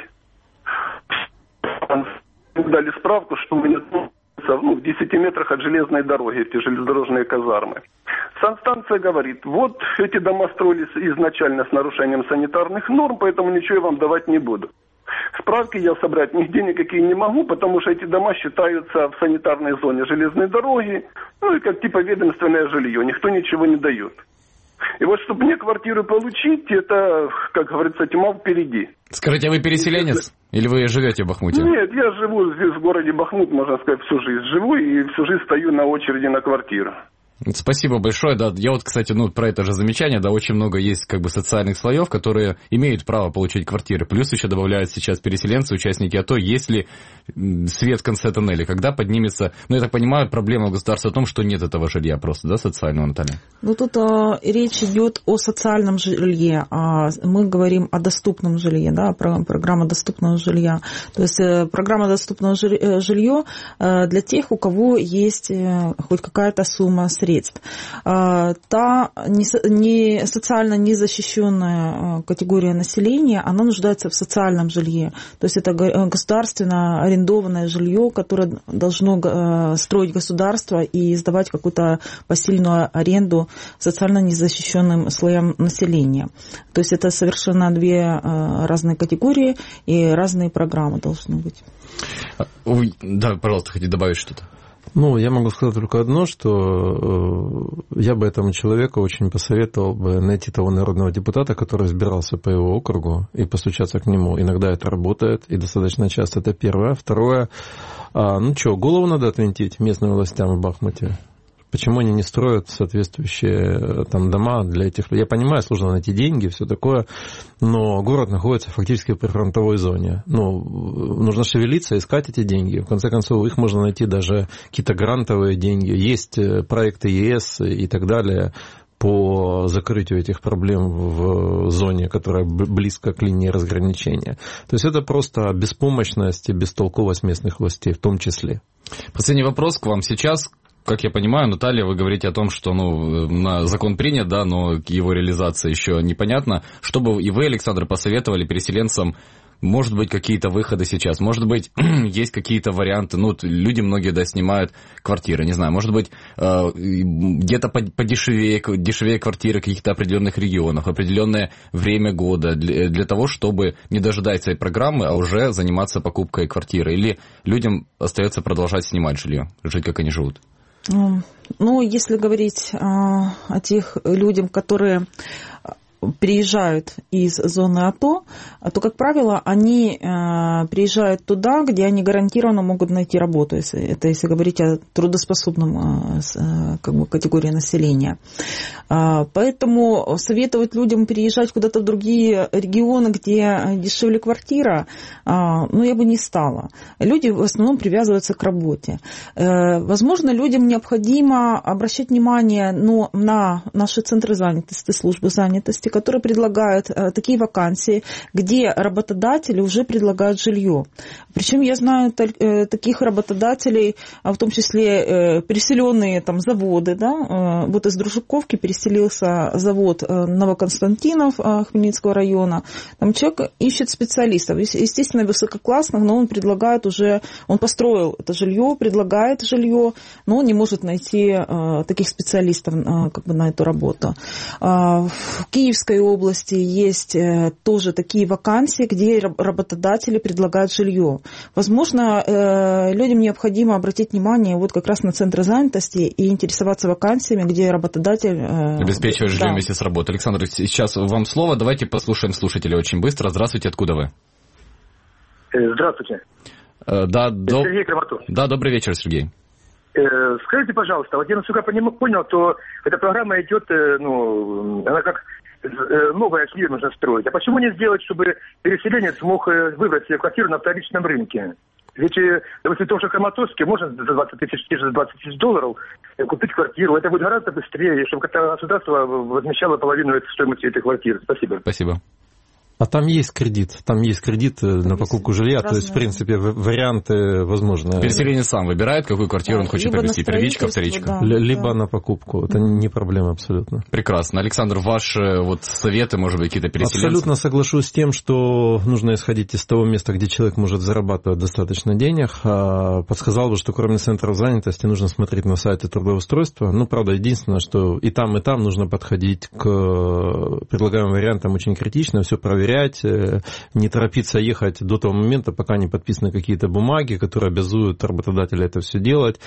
Дали справку, что у меня в 10 метрах от железной дороги, эти железнодорожные казармы. Санстанция говорит, вот эти дома строились изначально с нарушением санитарных норм, поэтому ничего я вам давать не буду. Справки я собрать нигде никакие не могу, потому что эти дома считаются в санитарной зоне железной дороги, ну и как типа ведомственное жилье, никто ничего не дает. И вот, чтобы мне квартиру получить, это, как говорится, тьма впереди.
Скажите, а вы переселенец? Или вы живете в Бахмуте?
Нет, я живу здесь в городе Бахмут, можно сказать, всю жизнь живу и всю жизнь стою на очереди на квартиру.
Спасибо большое. Да, я вот, кстати, про это же замечание, да, очень много есть как бы социальных слоев, которые имеют право получить квартиры. Плюс еще добавляют сейчас переселенцы, участники АТО, есть ли свет в конце тоннеля, когда поднимется, я так понимаю, проблема государства в том, что нет этого жилья просто, да, социального, Наталья?
Тут речь идет о социальном жилье, мы говорим о доступном жилье, да, программа доступного жилья. То есть программа доступного жилья для тех, у кого есть хоть какая-то сумма средств. Та социально незащищенная категория населения, она нуждается в социальном жилье. То есть это государственно арендованное жилье, которое должно строить государство и сдавать какую-то посильную аренду социально незащищенным слоям населения. То есть это совершенно две разные категории и разные программы должны быть.
Да, пожалуйста, хотите добавить что-то?
Я могу сказать только одно, что я бы этому человеку очень посоветовал бы найти того народного депутата, который избирался по его округу, и постучаться к нему. Иногда это работает, и достаточно часто. Это первое. Второе, голову надо отвинтить местным властям в Бахмуте. Почему они не строят соответствующие дома для этих людей? Я понимаю, сложно найти деньги, все такое, но город находится фактически в прифронтовой зоне. Нужно шевелиться, искать эти деньги. В конце концов, их можно найти даже какие-то грантовые деньги. Есть проекты ЕС и так далее по закрытию этих проблем в зоне, которая близко к линии разграничения. То есть это просто беспомощность и бестолковость местных властей в том числе.
Последний вопрос к вам сейчас. Как я понимаю, Наталья, вы говорите о том, что закон принят, да, но его реализация еще непонятна. Что бы и вы, Александр, посоветовали переселенцам? Может быть, какие-то выходы сейчас? Может быть, есть какие-то варианты? Люди многие, да, снимают квартиры, не знаю. Может быть, где-то подешевее квартиры в каких-то определенных регионах, в определенное время года, для того, чтобы не дожидаться этой программы, а уже заниматься покупкой квартиры. Или людям остается продолжать снимать жилье, жить, как они живут?
Если говорить о тех людях, которые приезжают из зоны АТО, то, как правило, они приезжают туда, где они гарантированно могут найти работу. Это если говорить о трудоспособном категории населения. Поэтому советовать людям переезжать куда-то в другие регионы, где дешевле квартира, я бы не стала. Люди в основном привязываются к работе. Возможно, людям необходимо обращать внимание на наши центры занятости, службы занятости, которые предлагают такие вакансии, где работодатели уже предлагают жилье. Причем я знаю таких работодателей, в том числе переселенные заводы. Да? Вот из Дружковки переселился завод Новоконстантинов Хмельницкого района. Там человек ищет специалистов, естественно, высококлассных, но он предлагает он построил это жилье, предлагает жилье, но он не может найти таких специалистов на эту работу. В Киевской области есть тоже такие вакансии, где работодатели предлагают жилье. Возможно, людям необходимо обратить внимание как раз на центры занятости и интересоваться вакансиями, где работодатель
обеспечивает жилье вместе с работой. Александр, сейчас вам слово. Давайте послушаем слушателей очень быстро. Здравствуйте, откуда вы?
Здравствуйте.
Сергей
Краматов.
Да, добрый вечер, Сергей.
Скажите, пожалуйста, я, насколько понял, то эта программа идет, она как новое жилье нужно строить. А почему не сделать, чтобы переселенец мог выбрать себе квартиру на вторичном рынке? Ведь, допустим, в том же Краматорске можно за 20 тысяч долларов купить квартиру. Это будет гораздо быстрее, чтобы государство возмещало половину стоимости этой квартиры. Спасибо.
Спасибо.
А там есть кредит на покупку жилья, то есть, в принципе, варианты возможны.
Переселенец сам выбирает, какую квартиру он хочет приобрести, первичка, вторичка.
Либо на покупку, это не проблема абсолютно.
Прекрасно. Александр, ваши советы, может быть, какие-то переселенцы?
Абсолютно соглашусь с тем, что нужно исходить из того места, где человек может зарабатывать достаточно денег. Подсказал бы, что кроме центров занятости нужно смотреть на сайты трудоустройства. Правда, единственное, что и там нужно подходить к предлагаемым вариантам очень критично, все проверять, не торопиться ехать до того момента, пока не подписаны какие-то бумаги, которые обязуют работодателя это все делать.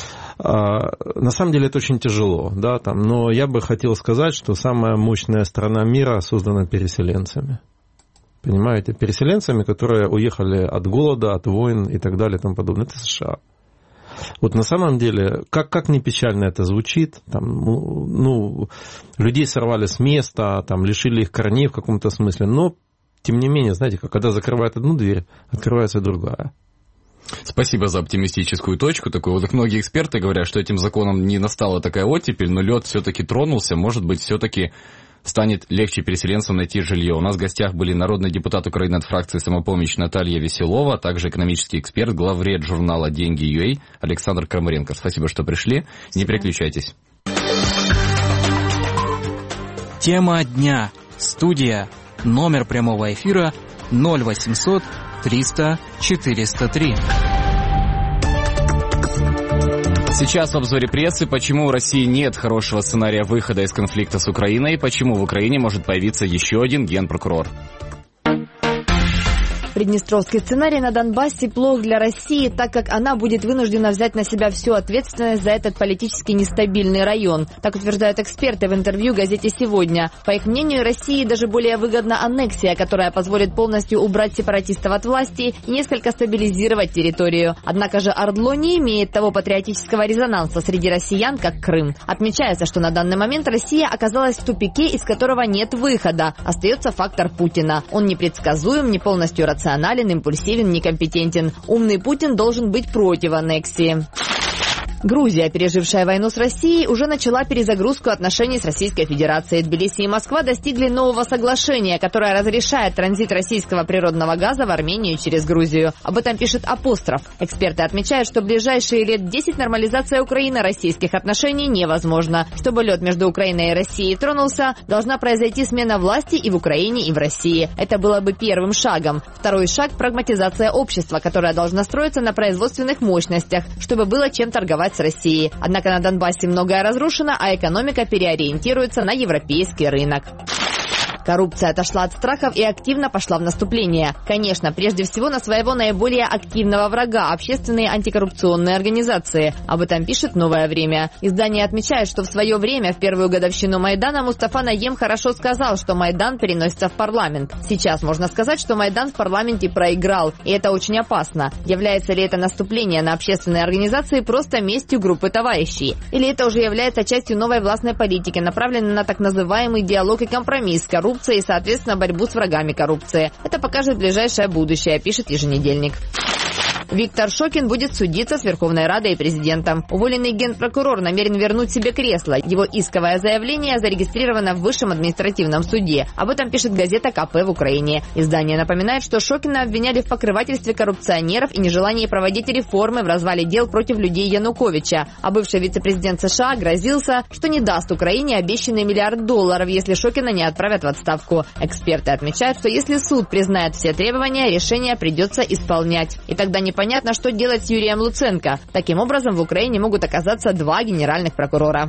На самом деле это очень тяжело, да, но я бы хотел сказать, что самая мощная страна мира создана переселенцами. Понимаете? Переселенцами, которые уехали от голода, от войн и так далее и тому подобное. Это США. Вот на самом деле, как ни печально это звучит, там, ну, людей сорвали с места, там, лишили их корней в каком-то смысле, но, тем не менее, знаете, когда закрывают одну дверь, открывается другая.
Спасибо за оптимистическую точку. Такой вот многие эксперты говорят, что этим законом не настала такая оттепель, но лед все-таки тронулся, может быть, все-таки станет легче переселенцам найти жилье. У нас в гостях были народный депутат Украины от фракции «Самопомощь» Наталья Веселова, а также экономический эксперт, главред журнала «Деньги.ua» Александр Крамаренко. Спасибо, что пришли. Не переключайтесь.
Тема дня. Студия. Номер прямого эфира 0800 300 403.
Сейчас в обзоре прессы, почему в России нет хорошего сценария выхода из конфликта с Украиной и почему в Украине может появиться еще один генпрокурор.
Приднестровский сценарий на Донбассе плох для России, так как она будет вынуждена взять на себя всю ответственность за этот политически нестабильный район. Так утверждают эксперты в интервью газете «Сегодня». По их мнению, России даже более выгодна аннексия, которая позволит полностью убрать сепаратистов от власти и несколько стабилизировать территорию. Однако же Ордло не имеет того патриотического резонанса среди россиян, как Крым. Отмечается, что на данный момент Россия оказалась в тупике, из которого нет выхода. Остается фактор Путина. Он непредсказуем, не полностью рационален, импульсивен, некомпетентен. Умный Путин должен быть против аннексии. Грузия, пережившая войну с Россией, уже начала перезагрузку отношений с Российской Федерацией. Тбилиси и Москва достигли нового соглашения, которое разрешает транзит российского природного газа в Армению через Грузию. Об этом пишет «Апостроф». Эксперты отмечают, что в ближайшие лет 10 нормализация Украино-российских отношений невозможна. Чтобы лед между Украиной и Россией тронулся, должна произойти смена власти и в Украине, и в России. Это было бы первым шагом. Второй шаг – прагматизация общества, которая должна строиться на производственных мощностях, чтобы было чем торговать с Россией. Однако на Донбассе многое разрушено, а экономика переориентируется на европейский рынок. Коррупция отошла от страхов и активно пошла в наступление. Конечно, прежде всего на своего наиболее активного врага – общественные антикоррупционные организации. Об этом пишет «Новое время». Издание отмечает, что в свое время, в первую годовщину Майдана, Мустафа Найем хорошо сказал, что Майдан переносится в парламент. Сейчас можно сказать, что Майдан в парламенте проиграл, и это очень опасно. Является ли это наступление на общественные организации просто местью группы товарищей? Или это уже является частью новой властной политики, направленной на так называемый диалог и компромисс, коррупции и, соответственно, борьбу с врагами коррупции. Это покажет ближайшее будущее, пишет еженедельник. Виктор Шокин будет судиться с Верховной Радой и президентом. Уволенный генпрокурор намерен вернуть себе кресло. Его исковое заявление зарегистрировано в Высшем административном суде. Об этом пишет газета КП в Украине. Издание напоминает, что Шокина обвиняли в покрывательстве коррупционеров и нежелании проводить реформы в развале дел против людей Януковича. А бывший вице-президент США грозился, что не даст Украине обещанный $1 миллиард, если Шокина не отправят в отставку. Эксперты отмечают, что если суд признает все требования, решение придется исполнять. И тогда непонятно, что делать с Юрием Луценко. Таким образом, в Украине могут оказаться 2 генеральных прокурора.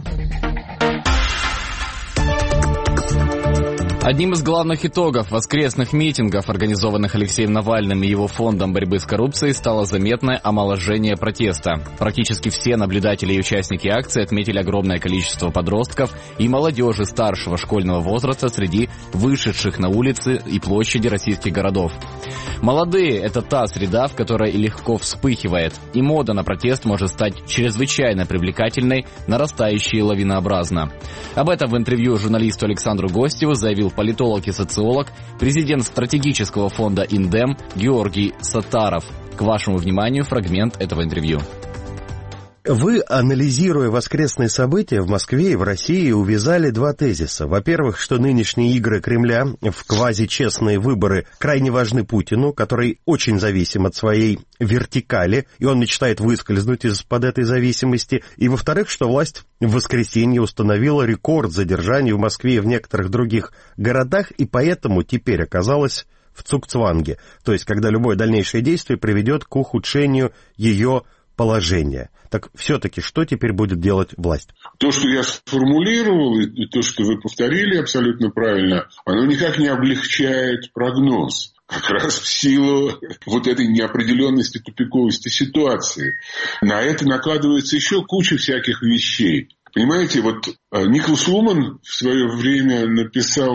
Одним из главных итогов воскресных митингов, организованных Алексеем Навальным и его фондом борьбы с коррупцией, стало заметное омоложение протеста. Практически все наблюдатели и участники акции отметили огромное количество подростков и молодежи старшего школьного возраста среди вышедших на улицы и площади российских городов. Молодые – это та среда, в которой легко вспыхивает, и мода на протест может стать чрезвычайно привлекательной, нарастающей лавинообразно. Об этом в интервью журналисту Александру Гостеву заявил политолог и социолог, президент стратегического фонда «Индем» Георгий Саттаров. К вашему вниманию фрагмент этого интервью.
Вы, анализируя воскресные события в Москве и в России, увязали 2 тезиса. Во-первых, что нынешние игры Кремля в квазичестные выборы крайне важны Путину, который очень зависим от своей вертикали, и он мечтает выскользнуть из-под этой зависимости. И, во-вторых, что власть в воскресенье установила рекорд задержаний в Москве и в некоторых других городах, и поэтому теперь оказалась в цугцванге, то есть когда любое дальнейшее действие приведет к ухудшению ее положения. Так все-таки что теперь будет делать власть?
То, что я сформулировал, и то, что вы повторили абсолютно правильно, оно никак не облегчает прогноз. Как раз в силу вот этой неопределенности, тупиковости ситуации. На это накладывается еще куча всяких вещей. Понимаете, вот Николас Луман в свое время написал,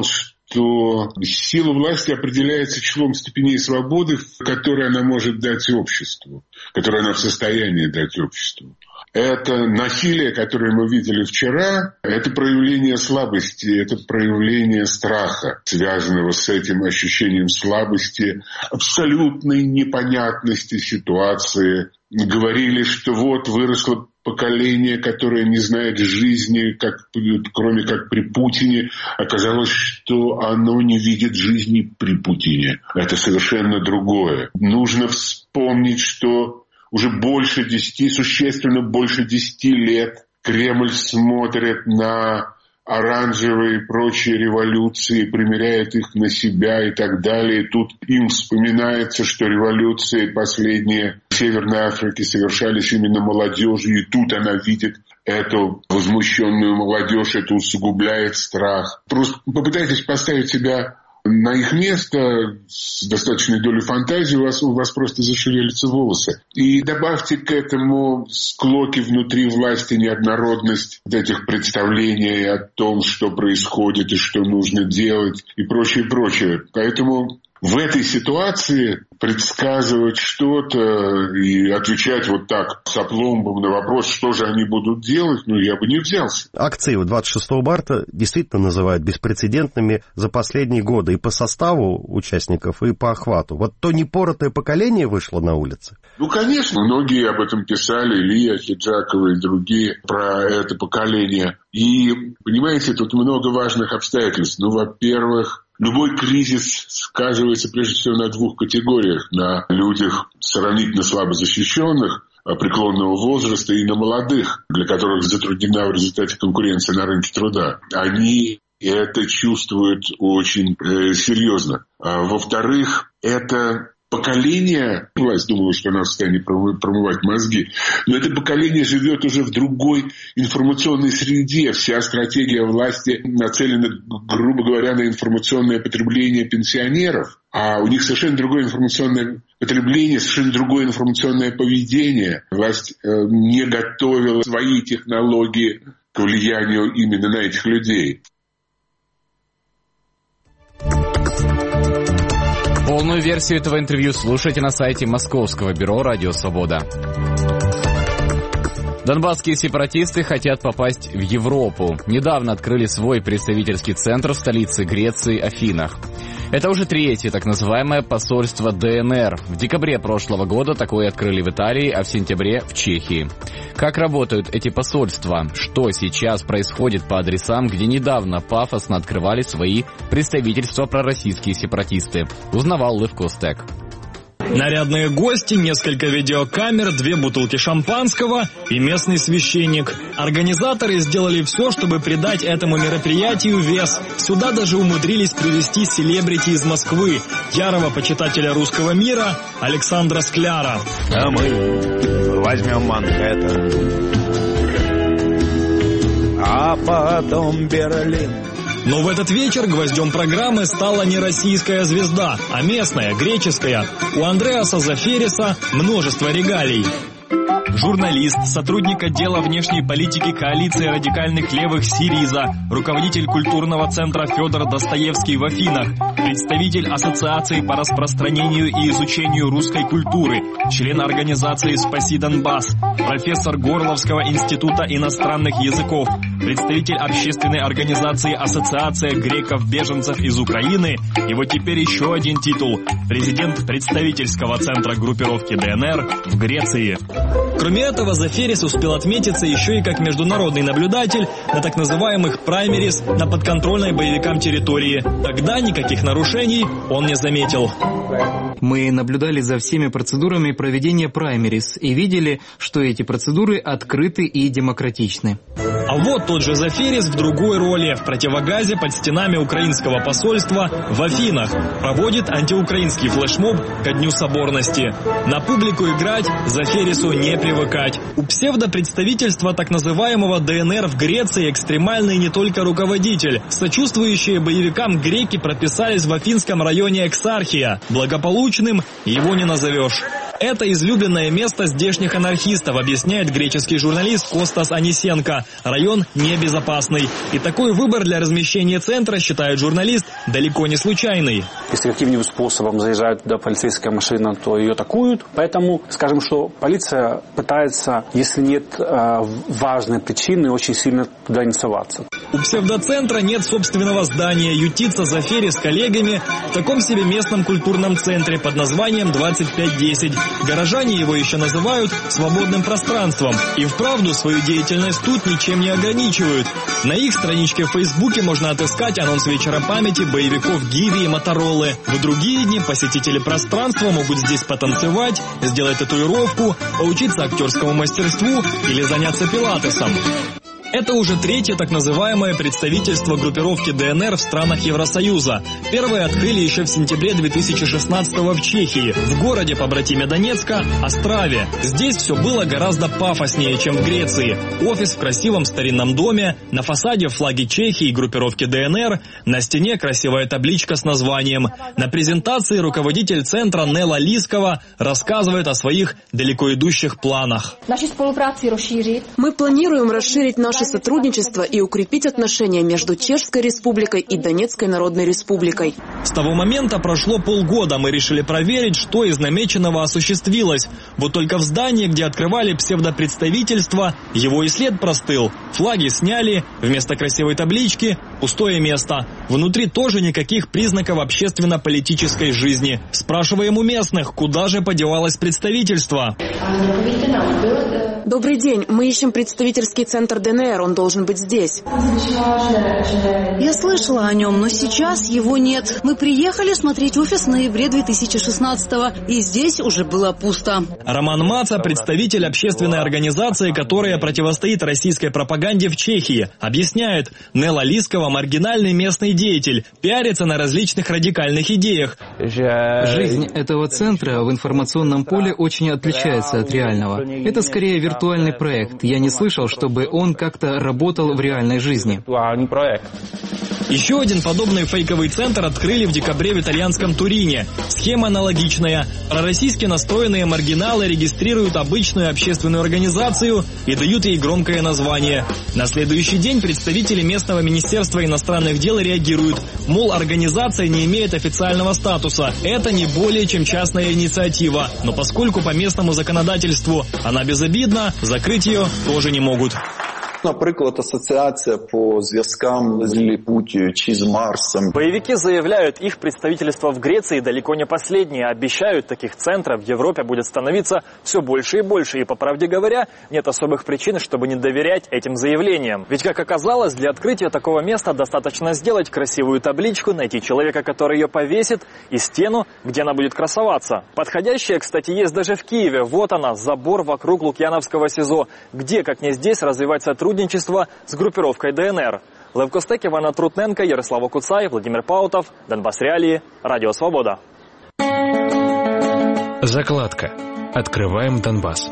что сила власти определяется числом степеней свободы, которые она может дать обществу, которые она в состоянии дать обществу. Это насилие, которое мы видели вчера, это проявление слабости, это проявление страха, связанного с этим ощущением слабости, абсолютной непонятности ситуации. Говорили, что вот выросло поколение, которое не знает жизни, кроме как при Путине. Оказалось, что оно не видит жизни при Путине. Это совершенно другое. Нужно вспомнить, что уже существенно больше 10 лет Кремль смотрит на оранжевые и прочие революции, примеряет их на себя и так далее. И тут им вспоминается, что революции последние в Северной Африке совершались именно молодежью, и тут она видит эту возмущенную молодежь, это усугубляет страх. Просто попытайтесь поставить себя на их место с достаточной долей фантазии, у вас просто зашевелятся волосы. И добавьте к этому склоки внутри власти, неоднородность этих представлений о том, что происходит и что нужно делать и прочее, прочее. Поэтому в этой ситуации предсказывать что-то и отвечать вот так с опломбом на вопрос, что же они будут делать, я бы не взялся.
Акции 26 марта действительно называют беспрецедентными за последние годы и по составу участников, и по охвату. Вот то непоротое поколение вышло на улицы.
Конечно, многие об этом писали, Илья Хиджакова и другие, про это поколение. И, понимаете, тут много важных обстоятельств. Во-первых, любой кризис сказывается прежде всего на двух категориях. На людях сравнительно слабо защищенных, преклонного возраста, и на молодых, для которых затруднена в результате конкуренции на рынке труда. Они это чувствуют очень серьезно. Во-вторых, это поколение, власть думала, что она в состоянии промывать мозги, но это поколение живет уже в другой информационной среде. Вся стратегия власти нацелена, грубо говоря, на информационное потребление пенсионеров, а у них совершенно другое информационное потребление, совершенно другое информационное поведение. Власть не готовила свои технологии к влиянию именно на этих людей.
Полную версию этого интервью слушайте на сайте Московского бюро «Радио Свобода». Донбасские сепаратисты хотят попасть в Европу. Недавно открыли свой представительский центр в столице Греции Афинах. Это уже третье так называемое посольство ДНР. В декабре прошлого года такое открыли в Италии, а в сентябре в Чехии. Как работают эти посольства? Что сейчас происходит по адресам, где недавно пафосно открывали свои представительства пророссийские сепаратисты? Узнавал Лев Костек.
Нарядные гости, несколько видеокамер, 2 бутылки шампанского и местный священник. Организаторы сделали все, чтобы придать этому мероприятию вес. Сюда даже умудрились привезти селебрити из Москвы, ярого почитателя русского мира Александра Скляра.
А мы возьмем Манхэттен, а потом Берлин.
Но в этот вечер гвоздем программы стала не российская звезда, а местная, греческая. У Андреаса Зафериса множество регалий. Журналист, сотрудник отдела внешней политики коалиции радикальных левых «Сириза», руководитель культурного центра Федор Достоевский в Афинах, представитель Ассоциации по распространению и изучению русской культуры, член организации «Спаси Донбасс», профессор Горловского института иностранных языков, представитель общественной организации «Ассоциация греков-беженцев из Украины» и вот теперь еще один титул – президент представительского центра группировки ДНР в Греции. Кроме этого, Заферис успел отметиться еще и как международный наблюдатель на так называемых праймерис на подконтрольной боевикам территории. Тогда никаких нарушений он не заметил.
Мы наблюдали за всеми процедурами проведения праймерис и видели, что эти процедуры открыты и демократичны.
А вот тот же Заферис в другой роли, в противогазе под стенами украинского посольства в Афинах, проводит антиукраинский флешмоб ко Дню Соборности. На публику играть Заферису не привыкать. У псевдопредставительства так называемого ДНР в Греции экстремальный не только руководитель. Сочувствующие боевикам греки прописались в афинском районе Эксархия. Благополучным его не назовешь. Это излюбленное место здешних анархистов, объясняет греческий журналист Костас Анисенко. Район небезопасный. И такой выбор для размещения центра, считает журналист, далеко не случайный.
Если каким-нибудь способом заезжает туда полицейская машина, то ее атакуют. Поэтому, скажем, что полиция пытается, если нет важной причины, очень сильно туда не соваться.
У псевдоцентра нет собственного здания. Ютится Зафери с коллегами в таком себе местном культурном центре под названием 2510. Горожане его еще называют свободным пространством. И вправду свою деятельность тут ничем не ограничивают. На их страничке в Фейсбуке можно отыскать анонс вечера памяти боевиков Гиви и Моторолы. В другие дни посетители пространства могут здесь потанцевать, сделать татуировку, поучиться актерскому мастерству или заняться пилатесом. Это уже третье так называемое представительство группировки ДНР в странах Евросоюза. Первое открыли еще в сентябре 2016-го в Чехии, в городе побратиме Донецка – Острове. Здесь все было гораздо пафоснее, чем в Греции. Офис в красивом старинном доме, на фасаде флаги Чехии и группировки ДНР, на стене красивая табличка с названием. На презентации руководитель центра Нелла Лискова рассказывает о своих далеко идущих планах.
Мы планируем расширить наше сотрудничество и укрепить отношения между Чешской Республикой и Донецкой Народной Республикой.
С того момента прошло полгода. Мы решили проверить, что из намеченного осуществилось. Вот только в здании, где открывали псевдопредставительство, его и след простыл. Флаги сняли, вместо красивой таблички – пустое место. Внутри тоже никаких признаков общественно-политической жизни. Спрашиваем у местных, куда же подевалось представительство.
Добрый день. Мы ищем представительский центр ДНР. Он должен быть здесь.
Я слышала о нем, но сейчас его нет. Мы приехали смотреть офис в ноябре 2016-го, и здесь уже было пусто.
Роман Маца – представитель общественной организации, которая противостоит российской пропаганде в Чехии. Объясняет, Нелла Лискова – маргинальный местный деятель, пиарится на различных радикальных идеях.
Жизнь этого центра в информационном поле очень отличается от реального. Это скорее виртуальный проект. Я не слышал, чтобы он как-то работал в реальной жизни.
Еще один подобный фейковый центр открыли в декабре в итальянском Турине. Схема аналогичная. Пророссийски настроенные маргиналы регистрируют обычную общественную организацию и дают ей громкое название. На следующий день представители местного министерства иностранных дел реагируют. Мол, организация не имеет официального статуса. Это не более чем частная инициатива. Но поскольку по местному законодательству она безобидна, закрыть ее тоже не могут.
Наприклад, ассоциация по зв'язкам з Лилипутью чи з Марсом.
Боевики заявляют, их представительство в Греции далеко не последнее. Обещают, таких центров в Европе будет становиться все больше и больше. И, по правде говоря, нет особых причин, чтобы не доверять этим заявлениям. Ведь, как оказалось, для открытия такого места достаточно сделать красивую табличку, найти человека, который ее повесит, и стену, где она будет красоваться. Подходящая, кстати, есть даже в Киеве. Вот она, забор вокруг Лукьяновского СИЗО. Где, как не здесь, развивать сотрудничество с группировкой ДНР. Лев Костек, Ивана Трутненко, Ярослав Куцай, Владимир Паутов, Донбасс Реалии, Радио Свобода.
Закладка. Открываем Донбасс.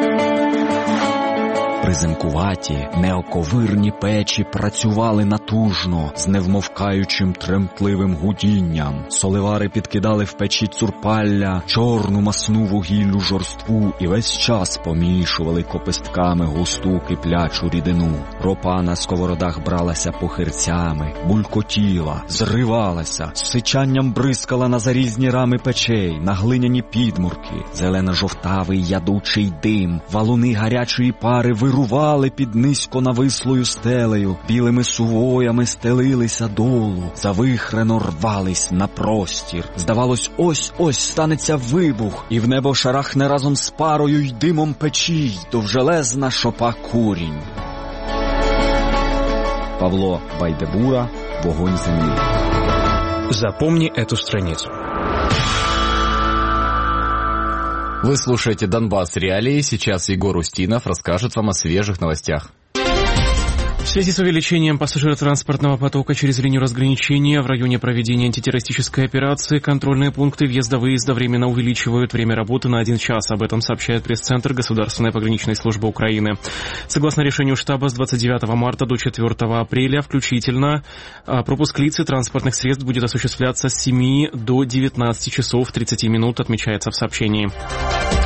Приземкуваті, неоковирні печі працювали натужно, з невмовкаючим тремтливим гудінням. Соливари підкидали в печі цурпалля, чорну масну вугіллю жорству і весь час помішували копистками густу киплячу рідину. Ропа на сковородах бралася похирцями, булькотіла, зривалася, з сичанням бризкала на зарізні рами печей, на глиняні підмурки, зелено-жовтавий ядучий дим, валуни гарячої пари вирували під низько навислою стелею, білими сувоями стелилися долу, завихрено рвались на простір. Здавалось, ось-ось станеться вибух, і в небо шарахне разом з парою й димом печі, довжелезна шопа курінь. Павло Байдебура, «Вогонь земли».
Запомни эту страницу.
Вы слушаете «Донбасс Реалии». Сейчас Егор Устинов расскажет вам о свежих новостях.
В связи с увеличением пассажиротранспортного потока через линию разграничения в районе проведения антитеррористической операции контрольные пункты въезда-выезда временно увеличивают время работы на 1 час. Об этом сообщает пресс-центр Государственной пограничной службы Украины. Согласно решению штаба, с 29 марта до 4 апреля включительно пропуск лиц и транспортных средств будет осуществляться с 7 до 19 часов 30 минут, отмечается в сообщении.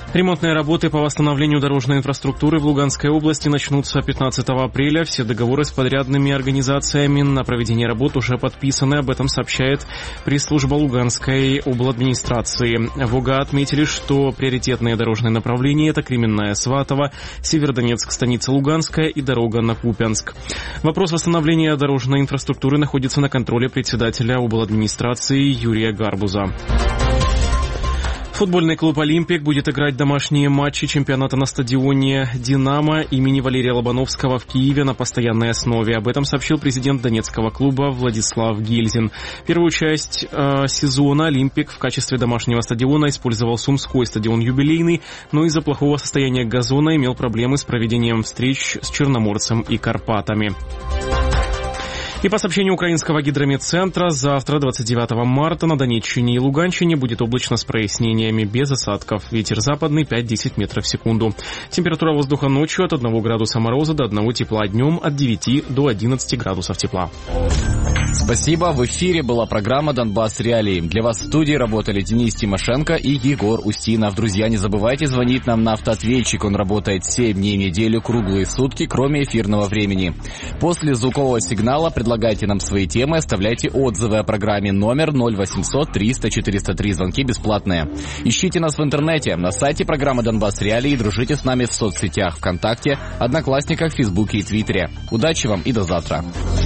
Ремонтные работы по восстановлению дорожной инфраструктуры в Луганской области начнутся 15 апреля. Все договоры с подрядными организациями на проведение работ уже подписаны. Об этом сообщает пресс-служба Луганской обладминистрации. В ОГА отметили, что приоритетные дорожные направления – это Кременная, Сватово, Северодонецк, станица Луганская и дорога на Купянск. Вопрос восстановления дорожной инфраструктуры находится на контроле председателя обладминистрации Юрия Гарбуза. Футбольный клуб «Олимпик» будет играть домашние матчи чемпионата на стадионе «Динамо» имени Валерия Лобановского в Киеве на постоянной основе. Об этом сообщил президент донецкого клуба Владислав Гильзин. Первую часть сезона «Олимпик» в качестве домашнего стадиона использовал Сумской стадион «Юбилейный», но из-за плохого состояния газона имел проблемы с проведением встреч с Черноморцем и Карпатами. И по сообщению украинского гидрометцентра, завтра, 29 марта, на Донеччине и Луганщине будет облачно с прояснениями, без осадков. Ветер западный 5-10 метров в секунду. Температура воздуха ночью от 1 градуса мороза до 1 тепла, днем от 9 до 11 градусов тепла.
Спасибо. В эфире была программа «Донбасс Реалии». Для вас в студии работали Денис Тимошенко и Егор Устинов. Друзья, не забывайте звонить нам на автоответчик. Он работает 7 дней в неделю, круглые сутки, кроме эфирного времени. После звукового сигнала предлагайте нам свои темы, оставляйте отзывы о программе. Номер 0800 300 403. Звонки бесплатные. Ищите нас в интернете, на сайте программы «Донбасс Реалии». Дружите с нами в соцсетях ВКонтакте, Одноклассниках, Фейсбуке и Твиттере. Удачи вам и до завтра.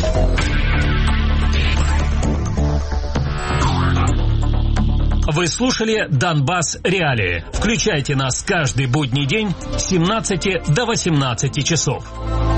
Вы слушали «Донбасс Реалии». Включайте нас каждый будний день с 17 до 18 часов.